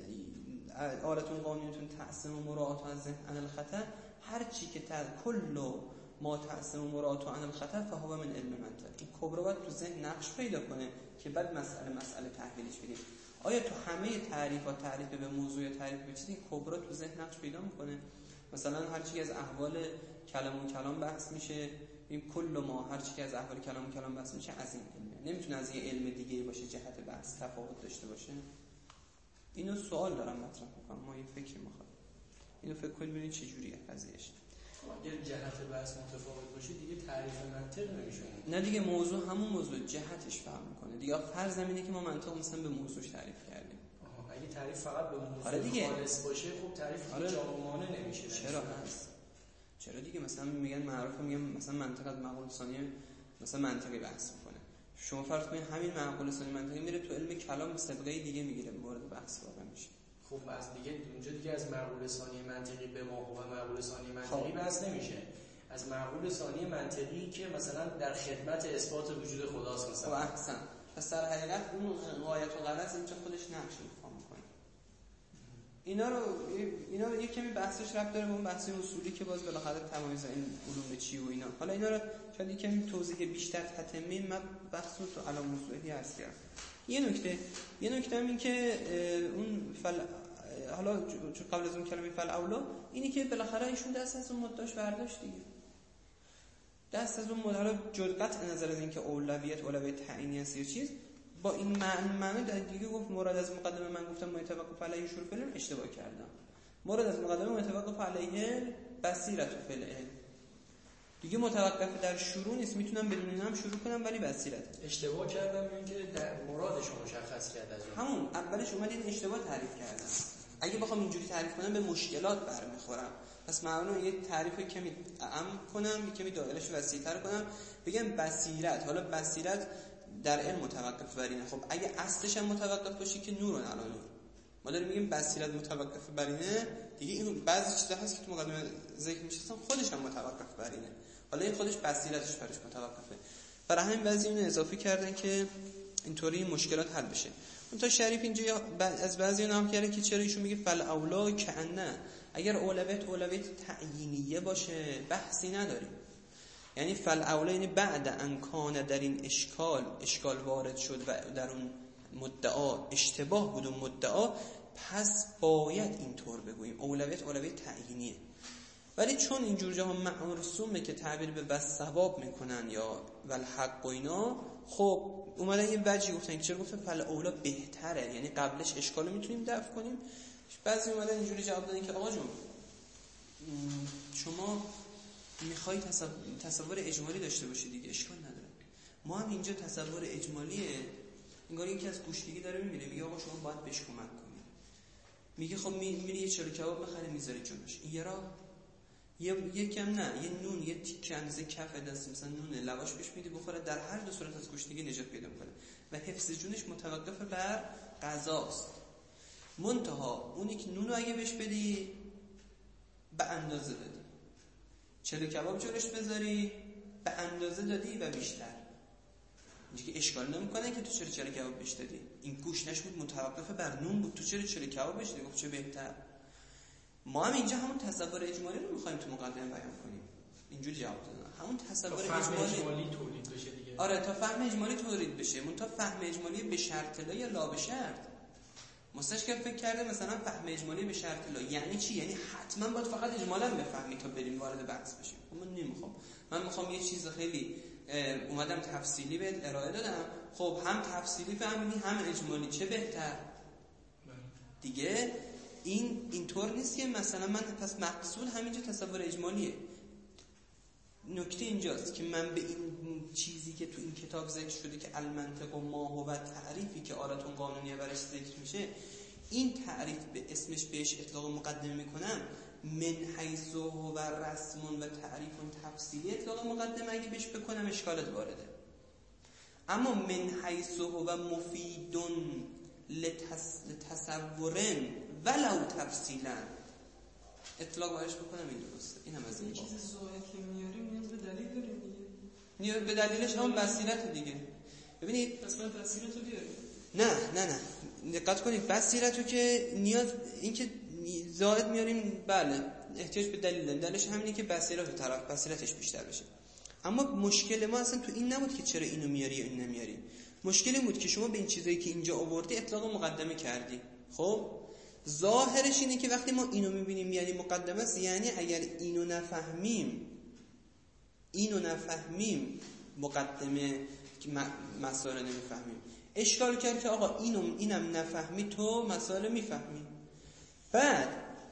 آلتون قانونتون تقسیم و مراعات از عن الخطا، هر چی که تا کل ما تقسیم و مراعات عن الخطا فهو من علم منطق. این کبرا باید تو ذهن نقش پیدا کنه که بعد مسئله مسئله تحلیلش بدیم. آیا تو همه تعریفات تعریف به موضوع تعریف به چیزی کبرا تو ذهن نقش پیدا میکنه؟ مثلا هر چی از احوال کلام و کلام بحث میشه، این کل ما هر چی که از احوال کلام و کلام بحث میشه از این علمه، نمیتونه از یه علم دیگه باشه، جهت بحث تفاوت داشته باشه. اینو سوال دارم مطرح میکنم، ما یه فکر میخوام اینو فکر کنید ببینید چه جوریه قضیهش. اگر جهت بحث متفاوت باشه دیگه تعریف منطق نمیشه. نه دیگه موضوع همون موضوع، جهتش فرق میکنه دیگه. فرض اینه که ما منطق مثلا به موضوعش تعریف کردیم. آها، اگه تعریف فقط به موضوع آره دیگه خالص باشه خب تعریف آره جامعانه نمیشه. چرا هست؟ چرا دیگه مثلا میگن معروفه، میگن مثلا منطق از معقول ثانیه مثلا منطقی بحث میکنه. شما فرض کنید همین معقول ثانیه منطقی میره تو علم کلام به سابقه دیگه میگیره، وارد بحث واقع میشه. خب از دیگه اونجا دیگه از معقول ثانی منطقی به ما و معقول ثانی منطقی بحث نمیشه. از معقول ثانی منطقی که مثلا در خدمت اثبات وجود خداست مثلا. خب احسن. پس در حقیقت اون غایت و غرض اینجا خودش نقش ایفا میکنه. اینا رو اینا یک کمی بحثش ربط داره به اون بحث اصولی که باز بالاخره تمایز این علوم چی و اینا. حالا اینا رو شاید یک کمی توضیح بیشتر تتمه من بحث رو تو علم موضوعی هست کرد. یه نکته یه نکته هم این که اون فل حالا چون قبل از اون کلمه فل اولا اینی که بالاخره ایشون دست از اون مدعاش برداشت دیگه. دست از اون مدعا جد قطع نظر از این که اولویت اولویت تعیینی است یا چیز، با این معنی معنی در دیگه گفت مراد از مقدمه من گفتم متوقف علیه شروع فعل اشتباه کردم. مراد از مقدمه متوقف علیه بصیرت و فعل دیگه متوقف در شروع نیست، میتونم بدون این هم شروع کنم ولی بصیرت. اشتباه کردم این که در مرادش مشخص کرد از اون. همون اولش اومد این اشتباه تعریف کردم. اگه بخوام اینجوری تعریف کنم به مشکلات برمیخورم. پس معلومه یه تعریف کمی عام کنم، کمی دایره‌اش وسیع‌تر کنم، بگم بصیرت. حالا بصیرت در علم متوقف بر اینه. خب اگه اصلش هم متوقف باشه که نورون علی نور، ما داریم میگیم بصیرت متوقف بر اینه دیگه. این بعضی چیزا هست که تو مقدمه ذکر میشه خودش هم متوقف بر اینه، حالا این خودش بصیرتش برش متوقفه. برای همین بعضی اینو اضافه کردن که اینطوری مشکلات حل بشه. اون تا شریف اینجا از بعضی نام کرده که چرا ایشون میگه فل اولا کأنه، اگر اولویت اولویت تعیینیه باشه بحثی نداریم. یعنی فل اولا یعنی بعد ان کان در این اشکال اشکال وارد شد و در اون مدعا اشتباه بود اون مدعا، پس باید اینطور بگوییم اولویت اولویت تعیینیه. ولی چون اینجور جاها مرسومه که تعبیر به بس ثواب میکنن یا والحق و اینا، خب اومدن یه وجهی گفتن که چرا گفتن فل اولا بهتره، یعنی قبلش اشکالو میتونیم دفع کنیم. بعضی اومدن اینجوری جواب دادن که آقا جون شما میخوای تصور, تصور اجمالی داشته باشی دیگه، اشکال نداره. ما هم اینجا تصور اجمالیه، انگار یکی از گوشتگی داره میبینه میگه آقا شما باید بهش کمک کنی، میگه خب میری یه چلو کباب میخری میذاری جلوش، این یه راه، یه یکم نه، یه نون یه تیکه اندازه کف دست مثلا نون لواش بهش میدی بخوره، در هر دو صورت از گوشتگی نجات پیدا میکنه و حفظ جونش متوقف بر غذاست. منتها اونی که نونو اگه بهش بدی به اندازه دادی، چلو کباب جلوش بذاری به اندازه دادی و بیشتر، اینجا که اشکال نمیکنه که تو چرا چلو کباب بهش دادی، این گوشتش بود متوقف بر نون بود، تو چرا چلو کباب بهش دادی، گفت چه بهتر. ما هم اینجا همون تصور اجمالی رو میخوایم تو مقدمه بیان کنیم، اینجوری جواب دادن، همون تصور اجمالی, اجمالی تولید بشه دیگه. آره تا فهم اجمالی تولید بشه، منتها فهم اجمالی به شرط لا یا لا به شرط. مستشکل فکر کرده مثلا فهم اجمالی به شرط لا یعنی چی؟ یعنی حتما باید فقط اجمالا بفهمی تا بریم وارد بحث بشیم. من نمیخوام، من میخوام یه چیز خیلی اومدم تفصیلی بهت ارائه دادم، خب هم تفصیلی فهمیدی هم اجمالی، چه بهتر دیگه. این اینطور نیست که مثلا من پس مقصود همینجا تصور اجمالیه. نکته اینجاست که من به این چیزی که تو این کتاب ذکر شده که المنطق و ما هو تعریفی که آلتون قانونیه برش ذکر میشه، این تعریف به اسمش بهش اطلاق مقدمه میکنم، من حیث هو رسم و تعریف تفصیلی اطلاق مقدمه اگه بهش بکنم اشکالت وارده. اما من حیث هو مفید لتص... لتصورن ولو تفصیلا اطلاق برش بکنم این درسته. این هم از این چیز زاهد که میاریم نیاز به دلیل داریم دیگه، نیاز به دلیلش همون بصیرت دیگه. ببینید پس من بصیرت رو بیاریم. نه نه نه دقت کنید، بصیرت رو که نیاز این که زاهد میاریم بله احتیاج به دلیل داریم، دلیلش همینه که بصیرت رو طرف بصیرتش بیشتر بشه. اما مشکل ما اصلا تو این نبود که چرا اینو میاری یا این نمیاری، مشکل این بود که شما به این چیزایی که اینجا آوردی اطلاق مقدمه کردی. خب ظاهرش اینه که وقتی ما اینو میبینیم یعنی مقدمه است، یعنی اگر اینو نفهمیم اینو نفهمیم مقدمه که مسائل نمیفهمیم. اشکال کرد که آقا اینو اینم نفهمی تو مسائل میفهمی. بعد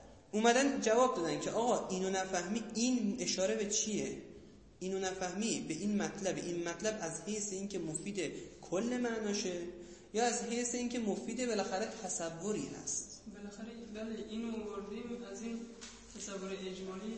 اومدن جواب دادن که آقا اینو نفهمی، این اشاره به چیه؟ اینو نفهمی به این مطلب، این مطلب از حیث این که مفید کل معناشه یا از حیث این که مفید بالاخره تصوری هست. بالاخره بله اینو آوردیم از این تصور اجمالی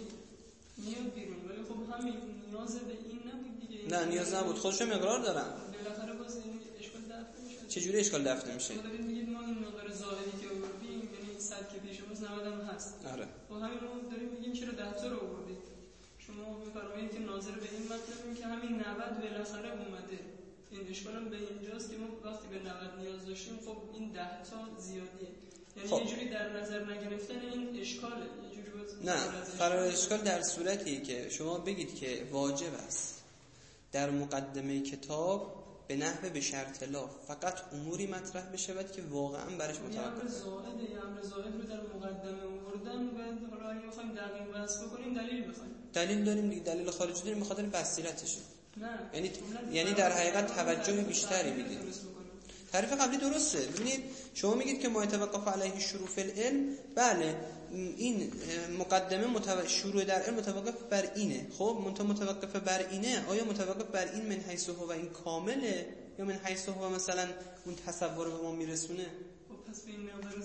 میاد بیرون، ولی خب همین نیاز به این نبود دیگه. نه نیاز نبود، خودشم اقرار دارم. بالاخره باز این اشکال دفع میشه. چجوری اشکال دفع نمیشه؟ ما داریم میگیم ما این مقدار ظاهری که آوردیم یعنی صد که پیش ماست نود هم هست. آره. خب همین رو داریم میگیم چرا ده تا رو آوردید؟ شما میفرمایید که ناظر به این مطلبیم که همین نود بالاخره اومده. این اشکال هم به اینجاست که ما وقتی به نود نیاز داشتیم خب این ده تا زیادیه، یعنی خب. یه جوری در نظر نگرفتن این اشکاله، یه جوری باز نه قرار اشکال در صورتیه که شما بگید که واجب است در مقدمه کتاب به نحو به شرط لا فقط اموری مطرح بشود که واقعا برش متوقف یه امر زائد یه امر زائد رو در مقدمه آوردن و حالا اگه بخوایم دقیق بحث بکنیم دلیل بخوایم دلیل داریم دیگه، دلیل خارجی داریم به خاطر بصیرتشه. نه یعنی یعنی در حقیقت توجه بیشتری میدید. تعریف قبلی درسته. ببینید شما میگید که ما توقف علیه شروع فی العلم، بله این مقدمه متو... شروع در علم متوقف بر اینه. خب منتها متوقف بر اینه، آیا متوقف بر این من حیث هو و این کامله یا من حیث هو مثلا اون تصور به ما میرسونه؟ خب پس به این مقدار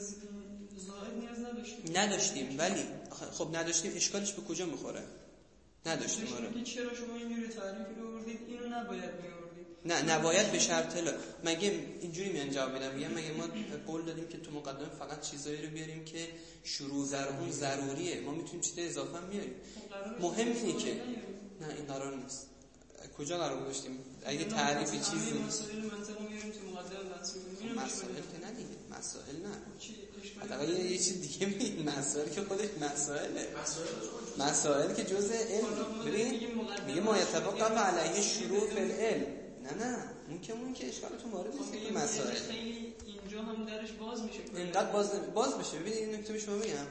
زائد نیاز نداشتیم. نداشتیم ولی خب نداشتیم، اشکالش به کجا میخوره؟ نداشتیم. آره چرا شما اینجوری تعریف رو آوردید اینو نباید میآوردید؟ نه نباید به شرط لا. مگه اینجوری میان جواب میدم میگم مگه ما قول دادیم که تو مقدمه فقط چیزایی رو بیاریم که شروع در اون ضروریه، ما میتونیم چیز اضافه هم بیاریم. مهم اینه که نه این قرار نیست. کجا قرار گذاشتیم؟ اگه تعریف چیزی مسائل منطقی میاریم تو مقدمه بحث می‌کنیم. مسائل که نه دیگه، مسائل نه. حداقل یه چیز دیگه میگیم، مسائل که خودش مسائله. مسائل که جزء علم. ببین میگه ما یتوقف علیه شروع فی العلم. نه نه اون که اون که اشکالتون وارد نیست که مسائل خیلی اینجا هم درش باز میشه. اینقدر باز باز بشه. ببینید این نکته به شما میگم،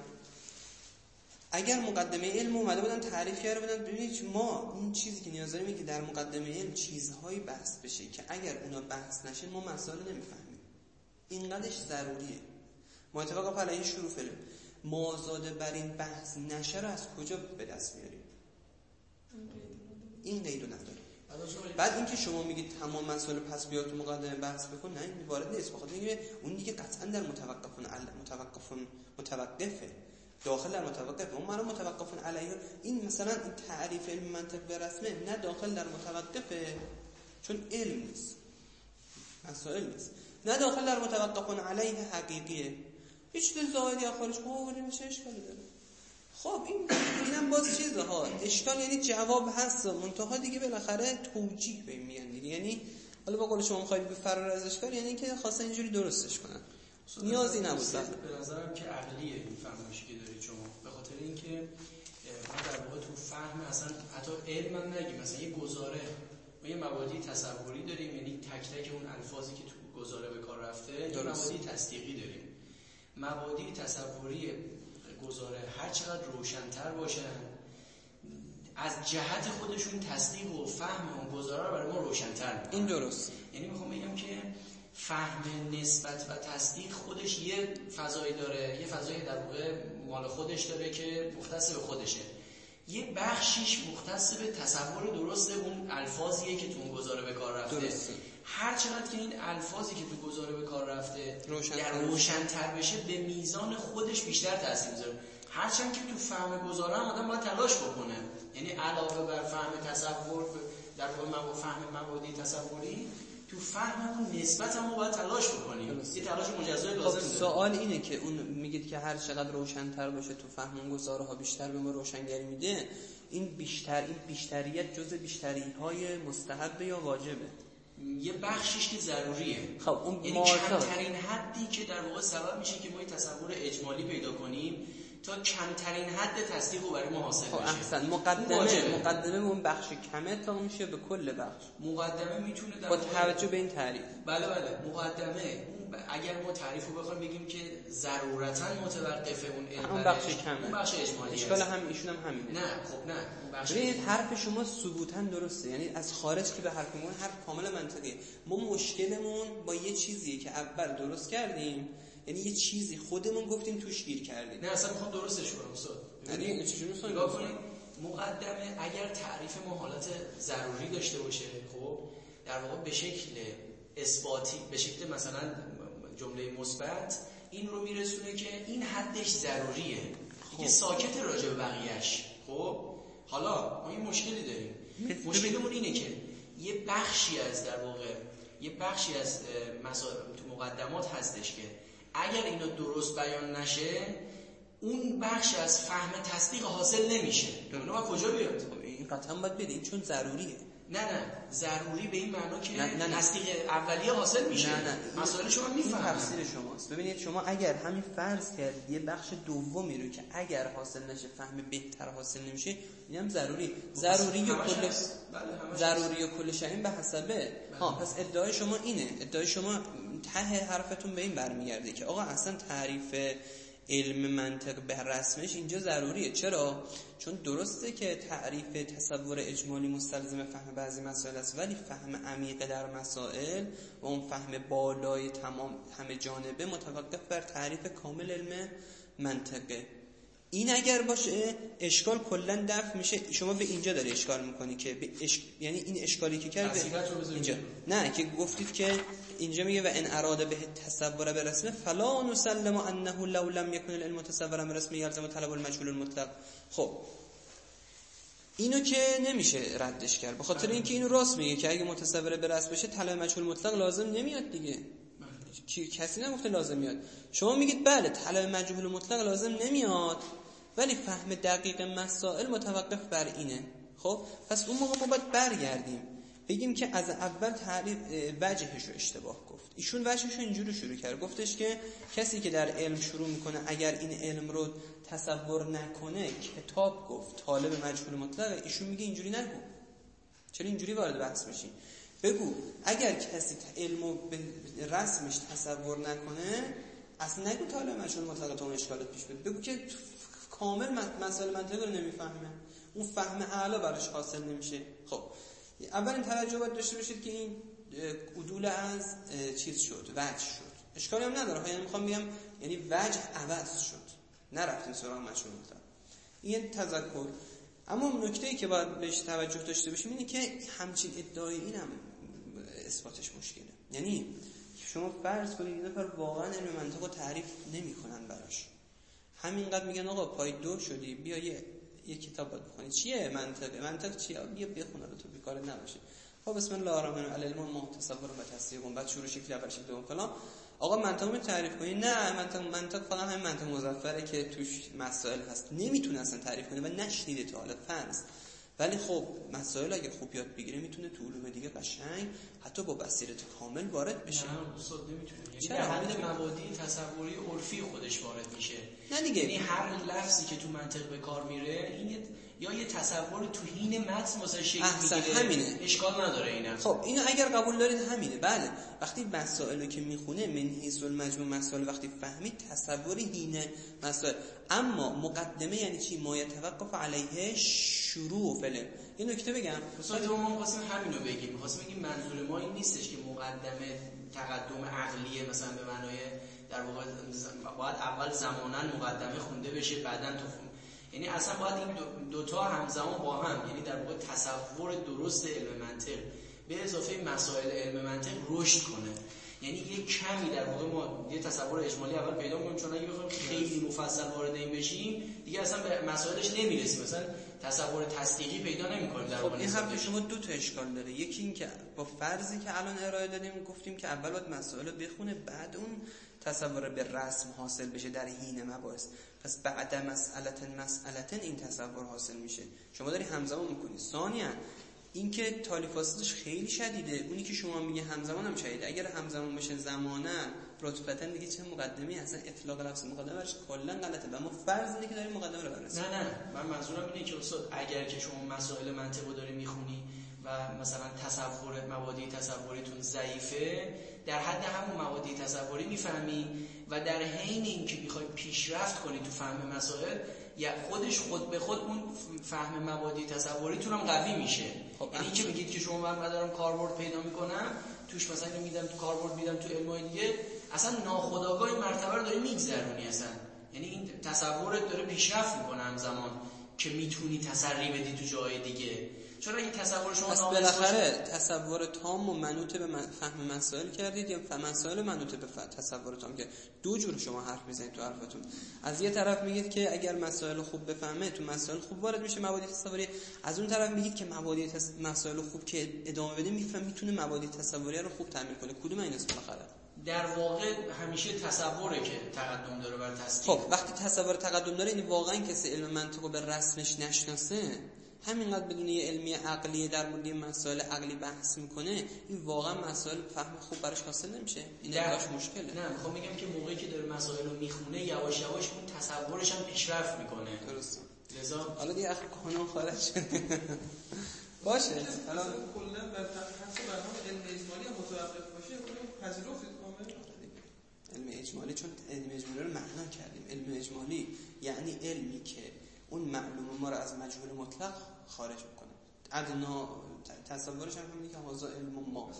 اگر مقدمه علم اومده بودن تعریف کرده بودن ببینید ما این چیزی که نیاز داریم که در مقدمه علم چیزهایی بحث بشه که اگر اونا بحث نشه ما مسائل نمیفهمیم، اینقدرش ضروریه. ما اتفاقا علیه شروع فعل ما زاده بر این بحث نشه رو از کجا به دست میاریم؟ این قیدو نداره. بعد بعد اینکه شما میگید تمام مسائل پس بیا تو مقدمه بحث بکن، نه این وارد نیست، بخاطر اینکه اون دیگه قطعا در متوقفون علی متوقفون متوقفه، داخل در متوقفه. اون مرا متوقفون علیه، این مثلا این تعریف علم منطق به رسمه نه داخل در متوقفه چون علم نیست، مسائل نیست، نه داخل در متوقفون علیه حقیقیه، هیچ چیز زائدی یا خارج قولی چه اشکالی داره. خب این اینم باز چیزه ها، اشکال یعنی جواب هست، منتها دیگه بالاخره توجیه به میگن دیگه، یعنی حالا با قول شما می‌خواید به فرار از اشکال، یعنی که خاصه اینجوری درستش کنن، نیازی نبود. به نظرم که عقلیه این فهمش که دارید شما، به خاطر اینکه ما در واقع تو فهم اصلا حتی علم هم نگیم، مثلا یه گزاره ما یه مبادی تصوری داریم، یعنی تک تک اون الفاظی که تو گزاره به کار رفته، یه مبادی تصدیقی داریم. مبادی تصوری گزاره هر چقدر روشن‌تر باشن از جهت خودشون تصدیق و فهم اون گزاره رو برای ما روشن‌تر می‌کنه. این درست. یعنی میخوام بگم که فهم نسبت و تصدیق خودش یه فضایی داره، یه فضایی در واقع مال خودش داره که مختص به خودشه. یه بخشیش مختص به تصور درست اون الفاظیه که تو اون گزاره به کار رفته. درسته. هر چقدر که این الفاظی که تو گزاره به کار رفته روشن‌تر روشن‌تر بشه به میزان خودش بیشتر تاثیر میذاره. هرچند که تو فهم گزاره هم آدم باید تلاش بکنه، یعنی علاوه بر فهم تصور در واقع فهم مبادی تصوری، تو فهممون نسبت هم باید تلاش بکنیم، یه تلاش مجزای لازم داره. سوال اینه که اون میگید که هر چقدر روشن‌تر باشه تو فهم اون گزاره ها بیشتر به ما روشنگری میده، این بیشتر این بیشتریت جزء بیشتری‌های مستحب یا واجبه؟ یه بخشیش که ضروریه. خب اون یعنی کمترین حدی که در واقع سبب میشه که ما یه تصور اجمالی پیدا کنیم تا کمترین حد تصدیق رو برای ما حاصل بشه. خب احسن. مقدمه مقدمه اون بخش کمه تا میشه به کل بخش. مقدمه میتونه در با توجه به این تعریف. بله بله مقدمه اگر ما تعریف رو بخوایم بگیم که ضرورتاً متوقفه اون علم اون بخش کمه، اون بخش اجمالی اشکال هم ایشون هم همینه. نه خب نه اون بخش حرف شما ثبوتاً درسته، یعنی از خارج که به حرف ما حرف کاملا منطقیه. ما مشکلمون با یه چیزیه که اول درست کردیم، یعنی یه چیزی خودمون گفتیم توش گیر کردیم. نه اصلا میخوام درستش کنم استاد. یعنی چجوری میخواید نگاه کنید مقدمه اگر تعریف ما حالت ضروری داشته باشه، خب در واقع به شکل اثباتی، به شکل مثلا جمله مثبت این رو میرسونه که این حدش ضروریه، دیگه ساکت راجع به بقیه‌اش. خب حالا ما این مشکلی داریم، مشکلمون اینه که یه بخشی از در واقع یه بخشی از مسائل تو مقدمات هستش که اگر اینا درست بیان نشه اون بخش از فهم تصدیق حاصل نمیشه. اونو ما کجا بیاد؟ این قطعا باید بدیم چون ضروریه. نه نه ضروری به این معنا که نه نه تصدیق اولیه حاصل میشه. نه نه مسائل شما میفهمن. تفسیر شماست. ببینید شما اگر همین فرض کردید یه بخش دومی رو که اگر حاصل نشه فهم بهتر حاصل نمیشه، اینم ضروری ضروری و کل ضروری و کل شیء به حسبه. ها پس ادعای شما اینه، ادعای شما ته حرفتون به این برمیگرده که آقا اصلا تعریف علم منطق به رسمش اینجا ضروریه. چرا؟ چون درسته که تعریف تصور اجمالی مستلزم فهم بعضی مسائل است، ولی فهم عمیق در مسائل و اون فهم بالای تمام همه جانبه متوقف بر تعریف کامل علم منطقه. این اگر باشه اشکال کلا دفع میشه. شما به اینجا داری اشکال میکنی که به اش... یعنی این اشکالی که کرد اینجا نه که گفتید که اینجا میگه و ان اراده به تصور به رسمه فلا نسلم انه لو لم يكن العلم تصورا به رسمه يلزم طلب المجهول المطلق. خب اینو که نمیشه ردش کرد، به خاطر اینکه اینو راست میگه که اگه متصور به رسم بشه طلب مجهول مطلق لازم نمیاد دیگه. کی کسی نگفته لازم میاد. شما میگید بله طلب مجهول مطلق لازم نمیاد ولی فهم دقیق مسائل متوقف بر اینه. خب پس اون موقع ما باید برگردیم بگیم که از اول تعریف وجهش رو اشتباه گفت. ایشون وجهش رو اینجوری شروع کرد، گفتش که کسی که در علم شروع میکنه اگر این علم رو تصور نکنه کتاب گفت طالب مجهول مطلق. ایشون میگه اینجوری نگو. چرا اینجوری وارد بحث میشی؟ بگو اگر کسی علمو به رسمش تصور نکنه اصلا نگو طالب مجهول مطلق تا اون اشکالات پیش بیاد. بگو که کامل مسائل منطقی رو نمیفهمه، اون فهم اعلا براش حاصل نمیشه. خب اولین توجه باید داشته باشید که این عدول از چیز شد، وجه شد. اشکالی هم نداره، یعنی میخوام بگم یعنی وجه عوض شد، نرفتیم سراغ مجهول مطلق. این تذکر اما نکته‌ای که باید بهش توجه داشته باشیم اینه که همچین ادعای اینم اثباتش مشکله. یعنی شما فرض کنید این نفر واقعا علم منطق رو تعریف نمی‌کنن براش، همینقدر میگن آقا پای دو شدی بیا یه یه کتاب باید بخونی. چیه منطقه؟ منطق چیه؟ بیا بخون رو تو بیکارت نباشه. خب بسم الله الرحمن الرحیم العلم ما تصور و تصدیق. بعد شروع شکل اول شکل دوم کلام. آقا منطق رو تعریف کنی؟ نه منطق منطق فقط همین منطق مظفره که توش مسائل هست، نمیتونه اصلا تعریف کنه و نشنیده تا حالا فرض. ولی خب مسائل اگه خوب یاد بگیره میتونه تو علوم دیگه قشنگ حتی با بصیرت کامل وارد بشه. نه استاد نمیتونه، یعنی در حد مبادی تصوری عرفی خودش وارد میشه. نه دیگه، یعنی هر لفظی که تو منطق به کار میره این یا یه تصور توهین متن واسه شکل میگیره، همینه، اشکال نداره اینا. خب اینو اگر قبول دارید همینه. بله وقتی مسائلی که میخونه من حیث المجموع مسائل وقتی فهمید تصوری هینه مسائل. اما مقدمه یعنی چی؟ ما یتوقف علیه شروع فعل. یه نکته بگم استاد ما می‌خواستیم همینو بگیم، می‌خواستیم بگیم منظور ما این نیستش که مقدمه تقدم عقلیه مثلا به معنای در واقع باید اول زماناً مقدمه خونده بشه بعداً تو خون. یعنی اصلا باید این دو, دو تا همزمان با هم، یعنی در واقع تصور درست علم منطق به اضافه مسائل علم منطق رشد کنه. یعنی یه کمی در واقع ما یه تصور اجمالی اول پیدا کنیم، چون اگه بخوایم خیلی مفصل وارد این بشیم دیگه اصلا به مسائلش نمیرسیم، مثلا تصور تصدیقی پیدا نمی‌کنیم در واقع. خب این حرف شما دو تا اشکال داره. یکی این که با فرضی که الان ارائه دادیم گفتیم که اول باید مسائل بخونه بعد اون تصور به رسم حاصل بشه در حین مباحث، پس بعد مسئلتن مسئلتن این تصور حاصل میشه. شما داری همزمان میکنی. ثانیاً این که تالیف فاسدش خیلی شدیده، اونی که شما میگه همزمان هم شدیده. اگر همزمان بشه زمانه رتبتن دیگه چه مقدمه‌ای اصلا اطلاق لفظ مقدمه برش کلا غلطه و ما فرض اینه که داریم مقدمه رو بررسی. نه نه من منظورم اینه که استاد اگر که شما مسائل منطق رو داری میخونی و مثلا تصور مبادی تصوریتون ضعیفه، در حد همون مبادی تصوری میفهمی و در حین اینکه میخوای پیشرفت کنی تو فهم مسائل یا خودش خود به خود اون فهم مبادی تصوریتون هم قوی میشه. خب یعنی که میگید که شما من دارم کاربرد پیدا میکنم توش مثلا میدم تو کاربرد میدم تو علمای دیگه، اصلا ناخودآگاه مرتبه رو داری میگذرونی اصلا. یعنی این تصورت داره پیشرفت میکنه همزمان که میتونی تسری بدی تو جای دیگه. چون اگه تصور شما پس بالاخره تصور تام و منوط به فهم مسائل کردید یا فهم مسائل منوط به تصور تام که دو جور شما حرف میزنید تو حرفتون. از یه طرف میگید که اگر مسائل خوب بفهمه تو مسائل خوب وارد میشه مبادی تصوری، از اون طرف میگید که مبادی تص... مسائل خوب که ادامه بده میفهم میتونه مبادی تصوری رو خوب تعمیل کنه. کدوم این است بالاخره؟ در واقع همیشه تصوره که تقدم داره بر تصدیق. خب وقتی تصور تقدم داره این واقعا کسی علم منطق رو به رسمش نشناسه، همینقدر بدون یه علمی عقلی در مورد مسائل عقلی بحث میکنه، این واقعا مسائل فهم خوب براش حاصل نمیشه. این براش مشکله. نه میخوام بگم که موقعی که داره مسائل رو میخونه یواش یواش اون تصورش هم پیشرفت میکنه. درسته. لذا حالا دیگه اخر قانون خارج شده باشه. حالا کلا بر تحت برنامه علم اجمالی متوقف باشه کنیم پذیرفتید کامل علم اجمالی، چون علم اجمالی رو معنا کردیم. علم اجمالی یعنی علمی که اون معلومه ما رو از مجهول مطلق خارج میکنه. ادنا تصورش هم میگه که حاضر علم ما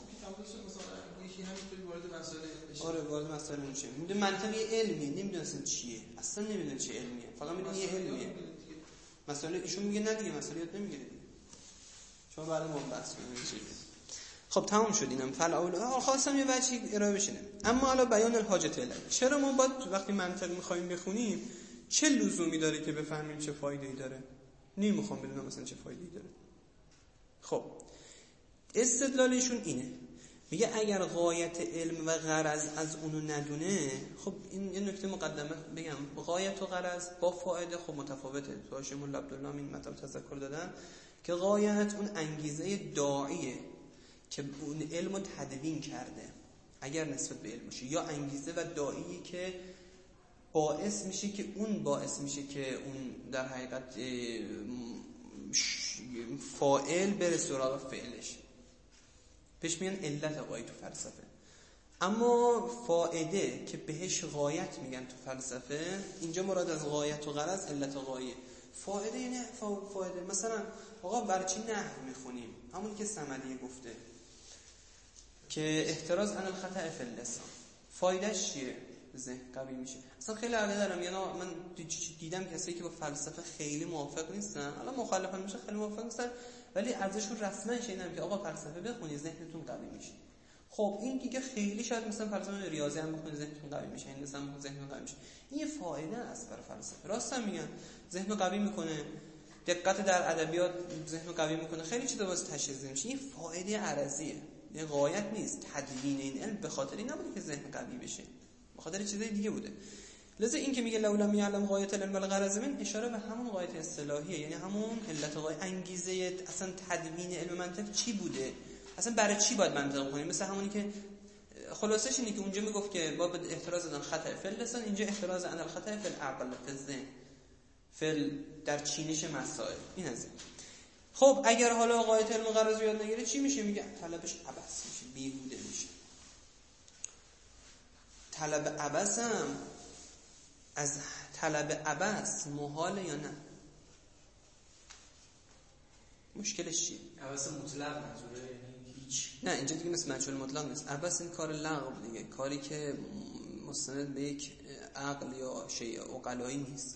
یکی همینطوری وارد مسائل بشه. آره وارد مسائل میشه. میدونه منطقی علمی نمیدونه اصلا چیه، اصلا نمیدونه چه علمیه، فقط میدونه یه علمیه. مثلا ایشون میگه نه دیگه مسئله یاد نمیگیره دیگه. شما بعد ما بحث کنیم چیه. خب تمام شد اینم فل اول خواستم یه بچی ارائه بشینه. اما حالا بیان الحاجت الیه. چرا ما باید وقتی منطق میخوایم بخونیم چه لزومی داره که بفهمیم چه فایده‌ای داره؟ نمیخوام بدونم مثلا چه فایده‌ای داره. خب استدلالشون اینه، میگه اگر غایت علم و غرض از اونو ندونه، خب این یه نکته مقدمه بگم، غایت و غرض با فایده خب متفاوته. تو هاشم عبدالله این مطلب تذکر دادن که غایت اون انگیزه داعیه که اون علمو تدوین کرده اگر نسبت به علم باشه، یا انگیزه و داعیه که باعث میشه که اون باعث میشه که اون در حقیقت فاعل بره سراغ فعلش. پیش میان علت غایه تو فلسفه. اما فائده که بهش غایت میگن تو فلسفه، اینجا مراد از غایت و غرض علت غایه. فائده یعنی فائده. مثلا آقا برای چی نحو میخونیم؟ همون که صمدی گفته که احتراز عن الخطأ فی اللسان. فایدهش چیه؟ ذهن قوی میشه. اصلا خیلی علاقه دارم، یعنی من دیدم کسایی که با فلسفه خیلی موافق نیستن، حالا مخالفان میشه خیلی موافق نیستن، ولی ازشون رسما شنیدم که آقا فلسفه بخونی ذهنتون قوی میشه. خب این دیگه خیلی شاید مثلا فلسفه ریاضی هم بخونی ذهنتون قوی میشه، این مثلا ذهنتون قوی میشه. این یه فایده است برای فلسفه. راستم میگن ذهن قوی میکنه، دقت در ادبیات ذهن قوی میکنه، خیلی چیزا واسه تشخیص میشه. این فایده عرضیه، یه غایت نیست. تدوین این علم به خاطر این نبوده که ذهن قوی بشه، به خاطر چیزای دیگه بوده. لذا این که میگه لولا میعلم غایت العلم والغرض من، اشاره به همون غایت اصطلاحیه، یعنی همون علت غایت، انگیزه اصلا تدوین علم منطق چی بوده، اصلا برای چی باید منطق کنیم. مثلا همونی که خلاصش اینه که اونجا میگفت که باب احتراز عن خطا فی اللسان، اینجا احتراز عن الخطا فی العقل فی الذهن فی در چینش مسائل. این از این. خب اگر حالا غایت علم و غرض یاد نگیره چی میشه؟ میگه طلبش عبث میشه، بیهوده میشه. طلب عبث هم از طلب عبث محاله یا نه؟ مشکلش چیه؟ عبث مطلق منظوره یعنی هیچ؟ نه اینجا دیگه مثل مجهول مطلق نیست. عبث این کار لغو دیگه، کاری که مستند به یک عقل یا شیء عقلایی نیست،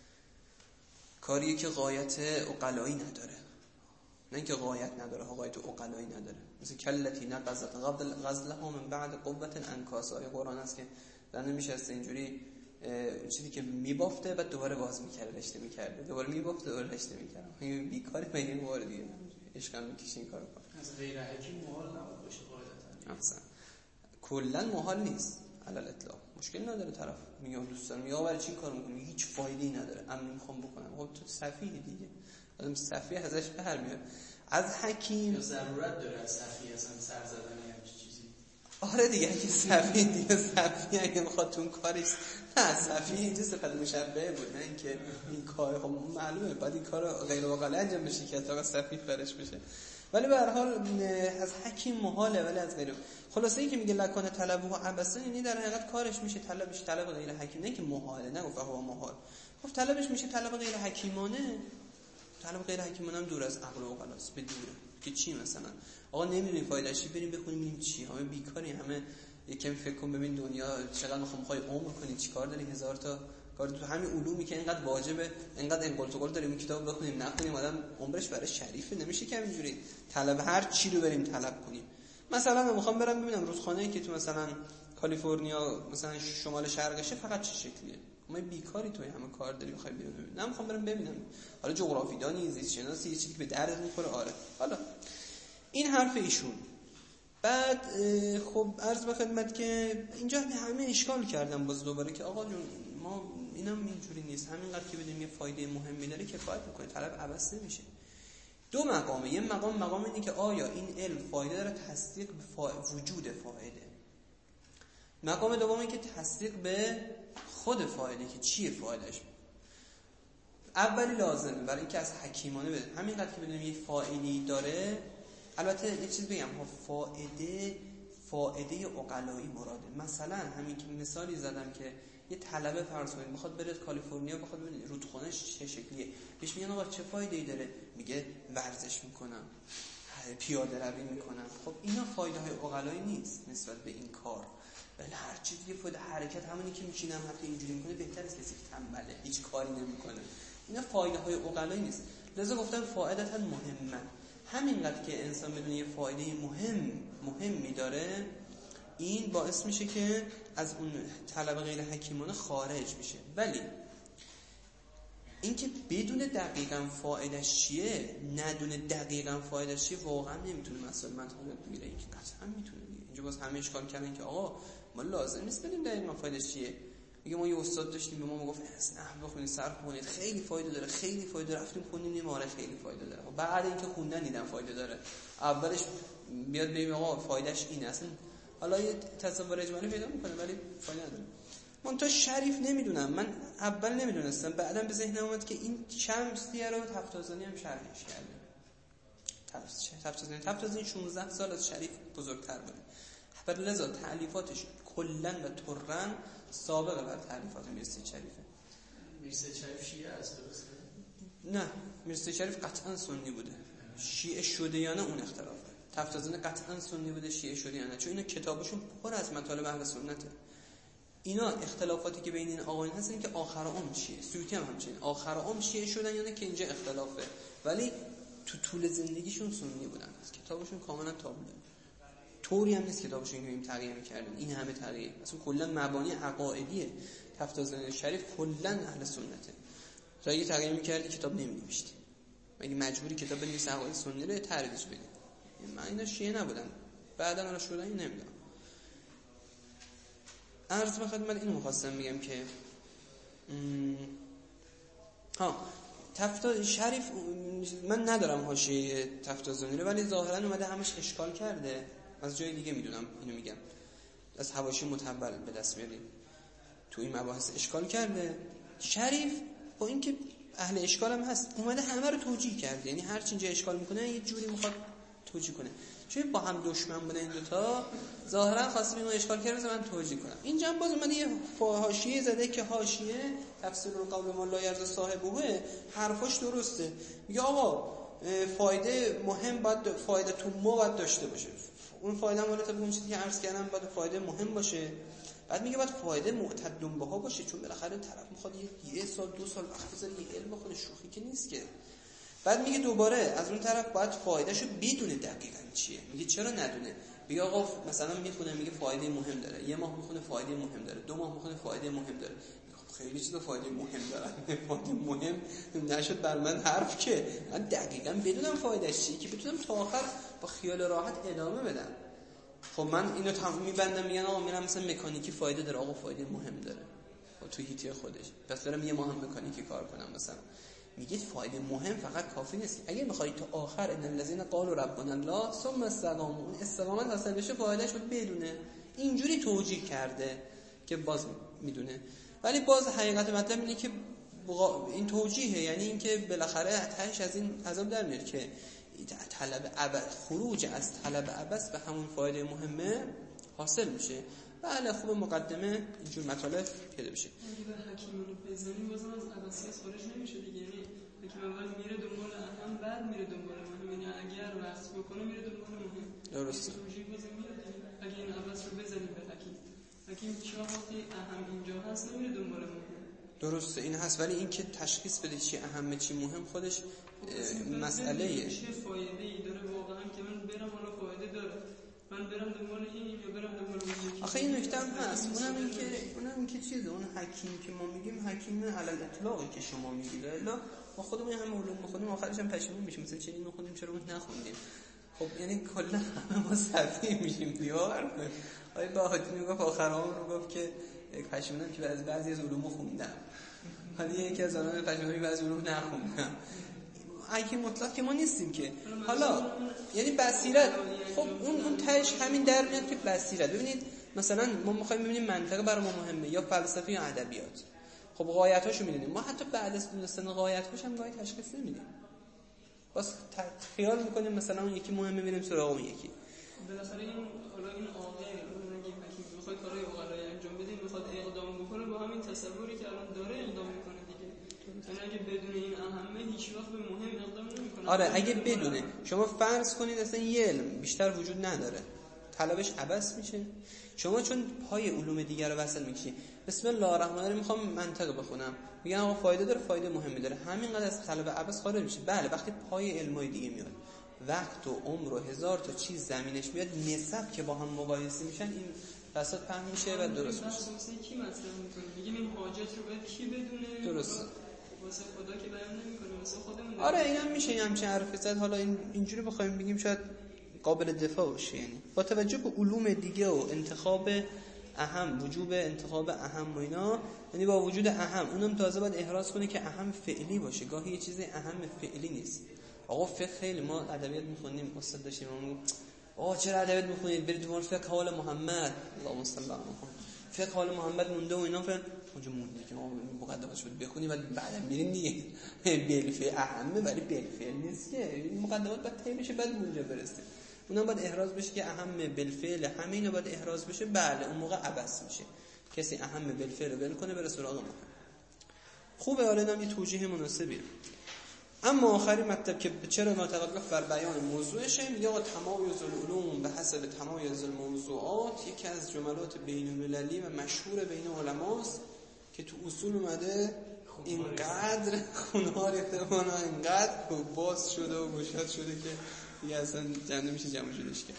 کاریه که غایت عقلایی نداره. نه اینکه غایت نداره، غایت عقلایی نداره. مثل کلتی نقضت غزلها من بعد قوت انکاسا، آیه قرآن است که زن نمیشسته اینجوری چیزی که میبافته بعد دوباره باز میکرده، رشته میکرده، دوباره میبافته دوباره رشته میکرده. این بیکاره به این بار دیگه عشق میکشه این کارو کنه. از غیر حکیم محال نبود باشه قاعدتا. اصلا کلا محال نیست علل اطلاق. مشکل نداره طرف میگه دوست دارم، یا برای چی کار میکنی؟ هیچ فایده‌ای نداره، امن میخوام بکنم. خب تو سفیهی دیگه، آدم سفیه ازش بهر میاد. از حکیم یا ضرورت داره از سفیه اصلا سر زدن یا چیزی؟ آره دیگه، اگه سفیه دیگه سفیه اگه میخواد تو اون کارش، نه سفیه اینجا صفت مشبهه بود، نه اینکه این کار خب معلومه بعد این کار غیر واقعی انجام بشه که تا سفیه فرش بشه. ولی به هر حال از حکیم محاله، ولی از غیر. خلاصه این که میگه لکنه طلبه و عبسه، یعنی در حقیقت کارش میشه طلبش طلب غیر حکیم، نه که محاله، نه گفت هو محال، گفت طلبش میشه طلب غیر حکیمانه. طلب غیر حکیمانه هم دور از عقل و عقلاست، به دوره که چی مثلا آقا نمیدونی فایدهش چی، بریم بخونیم ببینیم چی، همه بیکاری، همه یکم فکر کن ببین دنیا چقدر میخوام خواهی عمر کنی، چیکار داری، هزار تا کار تو همین علومی که اینقدر واجبه، اینقدر انقل تو قول داریم این کتاب بخونیم نخونیم، آدم عمرش برای شریفه، نمیشه که اینجوری طلب هر چی رو بریم طلب کنیم. مثلا من میخوام برم ببینم رودخانه‌ای که تو مثلا کالیفرنیا مثلا شمال شرقشه فقط چه شکلیه، ما بیکاری توی همه کار داری بخوای بیرون ببینی، نه میخوام برم ببینم. حالا جغرافی دانی، زیست شناسی، یه چیزی که به درد میخوره. آره حالا این حرف ایشون. بعد خب عرض به خدمت که اینجا همه اشکال کردم باز دوباره که آقا جون ما اینم اینجوری نیست، همینقدر که بدونیم یه فایده مهمی داره کفایت میکنه، طلب عبث نمیشه. دو مقامه، یه مقام مقام اینه که آیا این علم فایده داره، تصدیق به فا... وجود فایده. مقام دومی که تصدیق به خود فایده که چیه فایدهش. اولی لازمه برای اینکه از حکیمانه بده، همینقدر که بدونیم یه فایده‌ای داره. البته یه چیز بگم، فایده فایده عقلایی مراده. مثلا همین که مثالی زدم که یه طلبه فرض کنید میخواد بره کالیفرنیا، بخواد ببینه رودخانه‌اش چه شکلیه، بهش میگن آقا چه فایده‌ای داره، میگه ورزش میکنم، پیاده روی میکنم. خب اینا فایده های عقلایی نیست نسبت به این کار. ولی هر چیزی یه فایده حرکت، همونی که میشینم حتی اینجوری میکنه بهتر از کسی که تنبله هیچ کاری نمیکنه. اینا فایده های عقلایی نیست. لذا گفتن فایدتا مهمه. همینقدر که انسان بدون یه فایده مهم مهمی داره، این باعث میشه که از اون طلب غیر حکیمانه خارج میشه. ولی اینکه بدون دقیقاً فایدهش چیه، ندونه دقیقاً فایدهش چیه، واقعا نمیتونه مسائل منطقی بگیره. اینکه قطعا میتونه دیگه. اینجا باز همه اشکال کردن که آقا ما لازم نیست بدونیم دقیقاً فایدهش چیه. میگه ما یه استاد داشتیم به ما میگفت نه بخونید صرف کنید، خیلی فایده داره، خیلی فایده داره. رفتیم خوندیم آره خیلی فایده داره. بعد اینکه خوندن دیدم فایده داره، اولش بیاد ببین آقا فایدهش اینه، اصلا حالا یه تصور اجمالی پیدا میکنه ولی فایده نداره. من تا شریف نمیدونم، من اول نمیدونستم، بعداً به ذهنم اومد که این شمسیه رو تفتازانی هم شرحش کرده. تفتازانی تفتازانی شانزده سال از شریف بزرگتر بوده. بر لذا تألیفاتش کلاً و طرًا سابقه بر تألیفات میرزا شریفه. میرزا شریف شیعه است درسته؟ نه، میرزا شریف قطعاً سنی بوده. شیعه شده یا نه اون اختلافه. تفتازانی قطعاً سنی بوده، شیعه شده یا نه، چون اینا کتابشون پر از مطالب اهل سنته. اینا اختلافاتی که بین این آقایون هست این که آخر عمر چیه. سیوطی هم همچنین آخر عمر چیه شدن یعنی که اینجا اختلافه، ولی تو طول زندگیشون سنی بودن. از کتابشون کاملا تابلوه، طوری هم نیست کتابشون که این تغییر می‌کردن این همه تغییر. اصلا کلا مبانی عقائدی تفتازانی شریف کلا اهل سنته. تا اگه تغییر می‌کردی کتاب نمی‌نوشتی، مگه مجبوری کتاب بنویسی عقاید سنی رو ترویج بدی؟ من اینا شیعه نبودن، بعداً اون شدن نمیدونم. عرض به خدمت اینو می‌خواستم بگم که ها تفتا شریف من ندارم حاشیه تفتازانی رو، ولی ظاهرا اومده همش اشکال کرده. از جای دیگه میدونم اینو میگم، از حواشی متول به دست میاریم تو این مباحث اشکال کرده. شریف با اینکه اهل اشکال هم هست اومده همه رو توجیه کرده، یعنی هر چی جای اشکال میکنه یه جوری میخواد توجیه کنه. چون با هم دشمن بودن این دوتا، ظاهرا خواسته اینو اشکال کرده من توجیه کنم. اینجا هم باز اومده یه حاشیه زده که حاشیه تفسیر القول ما لا یرضی صاحبه حرفاش درسته. میگه آقا فایده مهم باید فایده تو ما باید داشته باشه، اون فایده هم ولی اون چیزی که عرض کردم باید فایده مهم باشه. بعد میگه باید فایده معتدن بها باشه، چون بالاخره طرف میخواد یه سال دو سال وقت بذاره یه علم خودش، شوخی که نیست که. بعد میگه دوباره از اون طرف باید فایدهشو بدونه دقیقاً چیه. میگه چرا ندونه؟ میگه آقا مثلا میخونه میگه فایده مهم داره، یه ماه میخونه فایده مهم داره، دو ماه میخونه فایده مهم داره. خیلی چیزا فایده مهم داره، فایده مهم نشد بر من حرف که من دقیقاً بدونم فایدهش چیه که بتونم تا آخر با خیال راحت ادامه بدم. خب من اینو تمام میبندم میگن آقا میرم مثلا مکانیکی فایده داره، آقا فایده مهم داره تو هیتی خودش، پس برم یه ماه هم مکانیکی کار کنم مثلا. میگید فایده مهم فقط کافی نیست، اگه میخوای تا آخر ان الذين قالوا ربنا الله ثم استقاموا اون استقامت حاصل بشه فایدهش رو بدونه. اینجوری توجیه کرده که باز میدونه، ولی باز حقیقت مطلب اینه که این توجیهه، یعنی اینکه بالاخره تهش از این عذاب در میاد که طلب ابد خروج از طلب عبث به همون فایده مهمه حاصل میشه. بله خوب مقدمه اینجور مطالب پیدا بشه. اگه به حکیم رو بزنیم بازم از عبثیت خارج نمیشه دیگه، یعنی حکیم اول میره دنبال اهم بعد میره دنبال مهم، یعنی اگر وقت بکنه میره دنبال مهم. درسته. توجیه بازم میره دیگه. اگه این عبث رو بزنیم به حکیم، حکیم چرا وقتی اهم اینجا هست نمیره دنبال مهم؟ درسته این هست، ولی این که تشخیص بده چی اهمه چی مهم خودش مسئله ایه. چه فایده‌ای داره واقعا که من برم حالا فایده داره من برم دنبال این یا برم دنبال اون؟ آخه این نکته هم هست، اونم این که اونم این که چیزه، اون حکیم که ما میگیم حکیم علل اطلاقی که شما میگید، الا ما خودمون هم علوم بخونیم آخرش هم پشیمون میشیم مثلا چه اینو خوندیم چرا اون نخوندیم. خب یعنی کلا همه ما صفی میشیم دیوار. آقای باهاتی میگفت آخر عمر رو گفت که پشیمونم که از بعضی از علوم خوندم، ولی یکی از آنها پشیمونم بعضی علوم نخوندم. حکیم مطلق که ما نیستیم که. حالا یعنی بصیرت، خب اون اون تهش همین در میاد که بصیرت. ببینید مثلا ما می‌خوایم ببینیم منطقه برای ما مهمه یا فلسفه یا ادبیات، خب غایتاشو می‌دونیم، ما حتی بعد از دونستن غایتاش هم گاهی تشخیص نمیدیم، بس خیال می‌کنیم مثلا اون یکی مهمه میریم سراغ اون یکی. بالاخره این حالا این عاقل اگه حکیم بخواد کارهای عقلایی انجام بده می‌خواد اقدام بکنه با همین تصوری که الان داره اقدام می‌کنه دیگه. یعنی اگه بدون این اهمه هیچ وقت به مهم اقدام نمی‌کنه. آره اگه بدونه، شما فرض کنید اصلا یه علم بیشتر وجود نداره، طلبش عبث میشه، شما چون پای علوم دیگر رو وصل می‌کشی، بسم الله الرحمن الرحیم میخوام منطق بخونم، میگن آقا فایده داره، فایده مهمی داره، همینقدر از طلب عبث خارج میشه. بله وقتی پای علمای دیگه میاد، وقت و عمر و هزار تا چیز زمینش میاد، نسب که با هم مقایسه میشن، این فساد پهن میشه و درست میشه. مثلا کی مطرح میکنه میگیم این حاجت رو باید کی بدونه؟ درسته. واسه خدا که بیان نمیکنه، واسه خودمون. آره اینم میشه این همچین حرفی زد. حالا این اینجوری بخوایم بگیم شاید قابل دفاع باشه، یعنی با توجه به علوم دیگه و انتخاب اهم، وجوب انتخاب اهم و اینا، یعنی با وجود اهم اونم تازه باید احراز کنه که اهم فعلی باشه، گاهی یه چیز اهم فعلی نیست. آقا فقه خیلی ما ادبیات میخونیم، استاد داشتیم اون آقا چرا ادبیات میخونید برید دنبال فقه حال محمد، اللهم صل علی محمد، فقه حال محمد مونده و اینا، فقط اونجا مونده که ما مقدماتش رو بخونیم ولی بعدا میریم دیگه بالفعل اهمه ولی بالفعل نیست که این مقدمات باید طی بشه بعد اونجا برسه. اونم باید احراز بشه که اهم بالفعل، همه اینا باید احراز بشه. بله اون موقع عبث میشه، کسی اهم بالفعل رو ول کنه بره سراغ مهم. خوبه، حالا اینم یه توجیه مناسبیه. اما آخری مطلب که چرا متوقف بر بیان موضوعشه، میگه آقا تمایز العلوم به حسب تمایز الموضوعات یکی از جملات بین المللی و مشهور بین علماست که تو اصول اومده اینقدر خونها ریختمانا اینقدر باز شده و گشاد شده که دیگه اصلا جمع میشه جمع شدش که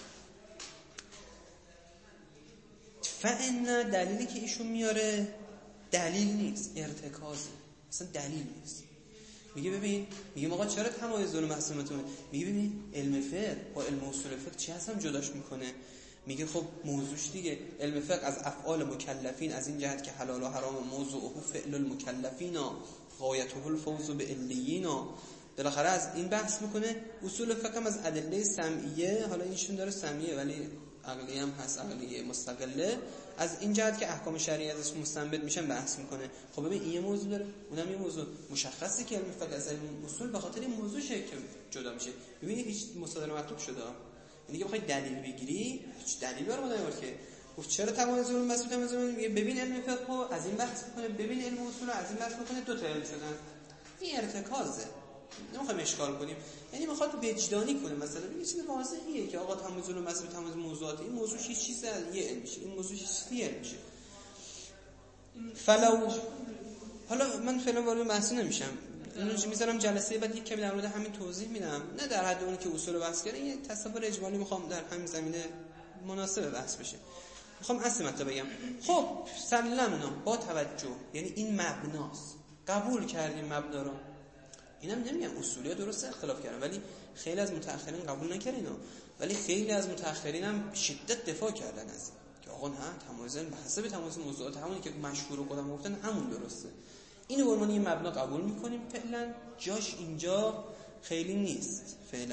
فإن دلیلی که ایشون میاره دلیل نیست، ارتکازه، اصلا دلیل نیست. میگه ببین، میگه آقا چرا تمایز علوم محسومتونه؟ میگه ببین علم فقه با علم اصول فقه چی اصلا جداش میکنه؟ میگه خب موضوعش دیگه علم فقه از افعال مکلفین از این جهت که حلال و حرام موضوعه فعل المکلفین غایته الفوز بعلیین، بالاخره از این بحث میکنه. اصول فقه هم از ادله سمعیه، حالا اینشون داره سمعیه ولی عقلی هم هست، عقلی مستقله، از این جهت که احکام شرعی ازش مستنبط میشن بحث میکنه. خب ببین این یه موضوع داره، اونم یه موضوع مشخصه که علم فقه از علم اصول به خاطر این موضوع شه که جدا میشه. ببین هیچ مصادره مطلوب شده، یعنی که بخوای دلیل بگیری هیچ دلیل برام نمیاد که گفت چرا تمایز علوم مسئول تمایز علوم، میگه ببین علم فقه از این بحث میکنه، ببین علم اصول از این بحث میکنه، دو تا علم شدن. این ارتکازه، نمیخوایم اشکال کنیم، یعنی میخواد وجدانی کنه. مثلا یه چیز واضحیه که آقا تمایز علوم مسئول تمایز موضوعات، این موضوع هیچ چیز از یه علم میشه، این موضوع هیچ چیزی علم میشه. فلو حالا من فعلا وارد بحث نمیشم، اینو میذارم جلسه بعد یک کمی در مورد همین توضیح میدم، نه در حد اون که اصول بحث کردن، یه تصور اجمالی میخوام در همین زمینه مناسب بحث بشه. میخوام اصل مطلب بگم. خب سلمنا با توجه، یعنی این مبناست، قبول کردیم مبنا رو. اینم نمیگم اصولی ها درست اختلاف کردن ولی خیلی از متأخرین قبول نکردن اینو، ولی خیلی از متأخرین هم شدت دفاع کردن از این که آقا نه تمایز به حسب تمایز موضوعات همونی که مشهور و خودم گفتن همون درسته. اینو به عنوان یه مبنا قبول میکنیم، فعلا جاش اینجا خیلی نیست فعلا.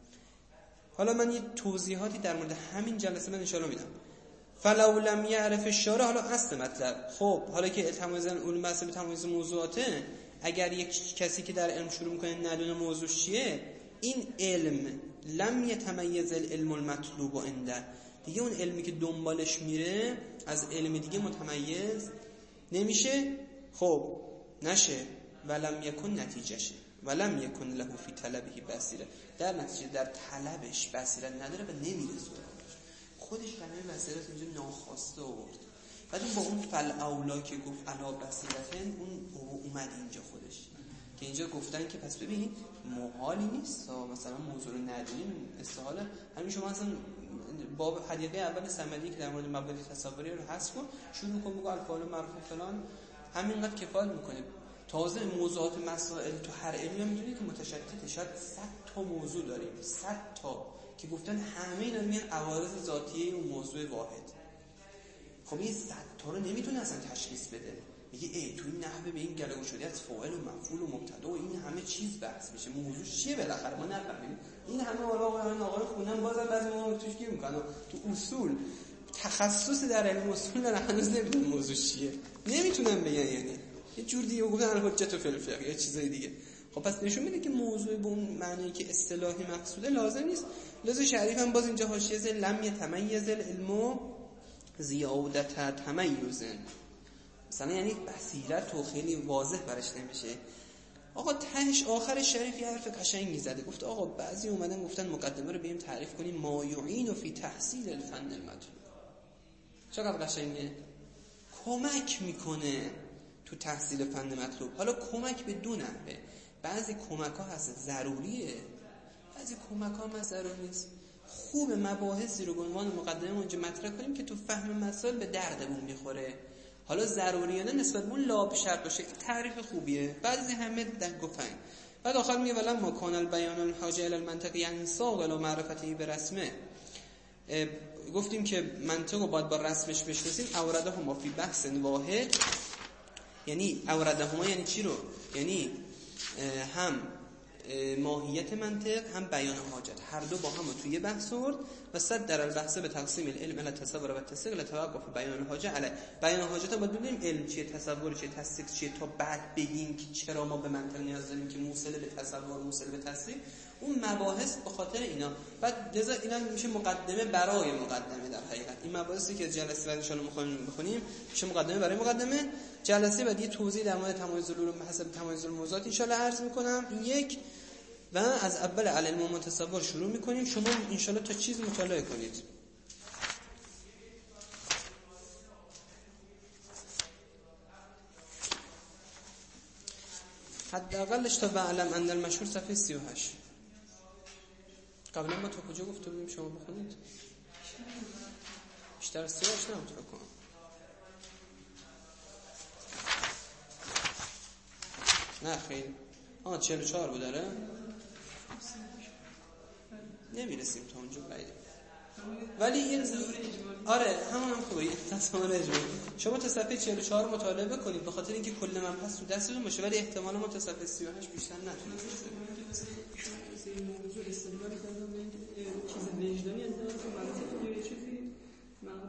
حالا من یه توضیحاتی در مورد همین جلسه من ان شاء الله میدم. فلو لم یعرف الشارع، حالا اصل مطلب، خب حالا که تمایز علوم به حسب تمایز موضوعاته، اگر یک کسی که در علم شروع میکنه ندونه موضوع چیه، این علم لم یتمیز العلم المطلوب عنده، دیگه اون علمی که دنبالش میره از علم دیگه متمیز نمیشه. خب نشه، ولم یکن نتیجهشه، ولم یکن له فی طلبه بصیره، در نتیجه در طلبش بصیرت نداره و نمیرسه خودش. کلمه بصیرت اینجا ناخواسته آورد، بعد اون با اون فل اولا که گفت علا بصیرتن، اون اومد اینجا خودش که اینجا گفتن که پس ببین محالی نیست مثلا موضوع رو ندونیم استحاله. همین شما اصلا باب حدیقه اول صمدی که در مورد مبادی تصوری رو حذف کن، شروع کن بگو الفاظ مرفوع فلان، همینقدر کفایت میکنه. تازه موضوعات مسائل تو هر علمی هم میدونی که متشتته، شاید صد تا موضوع داریم، صد تا که گفتن همه اینا میان عوارض ذاتیه اون موضوع واحد. خب این صد تا رو نمیتونه اصلا تشخیص بده، میگه ای تو این نحوه به این گله شده از فاعل و مفعول و مبتدا و این همه چیز بحث میشه، موضوع چیه بالاخره ما نفهمیم. این همه حالا قرآن آقای خوندن بازم بعضی موضوع توش گیر میکنن، تو اصول تخصص در علم اصول دارن هنوز نمیدونن موضوع چیه، نمیتونن بگن، یعنی یه جور دیگه گفتن الحجت فی الفقه یا چیزای دیگه. خب پس نشون میده که موضوع به اون معنی که اصطلاحی مقصوده لازم نیست. لذا شریف هم باز اینجا حاشیه ز لم یتمیز العلم زیادت تمیزن، مثلا یعنی بصیرت و خیلی واضح برش نمیشه. آقا تهش آخر شریف یه حرف قشنگی زده، گفت آقا بعضی اومدن گفتن مقدمه رو بریم تعریف کنیم ما یعین فی تحصیل الفن المطلوب. چقدر قشنگه، کمک میکنه تو تحصیل فن مطلوب. حالا کمک به دو نحوه، بعضی کمک ها هست ضروریه، بعضی کمک ها هم ضروری نیست. خوب مباحثی رو به عنوان مقدمه اونجا مطرح کنیم که تو فهم مسائل به دردمون میخوره. حالا ضروریانه نسبت به اون لاب شرط باشه، تعریف خوبیه، بعضی همه دنگ و فنگ. بعد آخر میگه ولما ما کان البیان الحاجه الی المنطق ینساق الی معرفته برسمه. گفتیم که منطق رو باید با رسمش بشناسیم. اورده هما فی بحث واحد، یعنی اورده هما یعنی چی رو؟ یعنی هم ماهیت منطق هم بیان حاجت، هر دو با هم توی بحث آورد. و صد در البحث به تقسیم العلم الی تصور و تصدیق لتوقف بیان حاجت علی. بیان حاجت هم باید بدونیم علم چیه، تصور چیه، تصدیق چیه، تا بعد بگیم که چرا ما به منطق نیاز داریم که موصل به تصور موصل به تصدیق. اون مباحث به خاطر اینا، بعد لذا اینا میشه مقدمه برای مقدمه. در حقیقت این مباحثی که جلسه بعد ان شاء الله می‌خوایم بخونیم میشه مقدمه برای مقدمه. جلسه بعد یه توضیح در مورد تمایز العلوم به حسب تمایز الموضوعات ان شاء الله عرض می‌کنم. یک و از اول علم و متصور شروع میکنیم. شما انشالله تا چیز مطالعه کنید. حداقلش تا بعلم ان المشهور صفحه سی و هشت. قبلا ما تو کجا گفته بودیم شما بخونید؟ بیشتر از سی و هشت نمیتونه کنم. نه خیلی آه چهل و چهار بود داره؟ نمیرسیم تا اونجا بعید. ولی این آره همون هم خوبه. تصمیم اجباری شما تا صفحه چهل و چهار مطالعه بکنید به خاطر اینکه کل مبحث تو دستتون باشه، ولی احتمالاً ما تا صفحه سی و هشت بیشتر نتونیم. این موضوع استدلال کردم به این چیز وجدانی از دست منطقی یا چیزی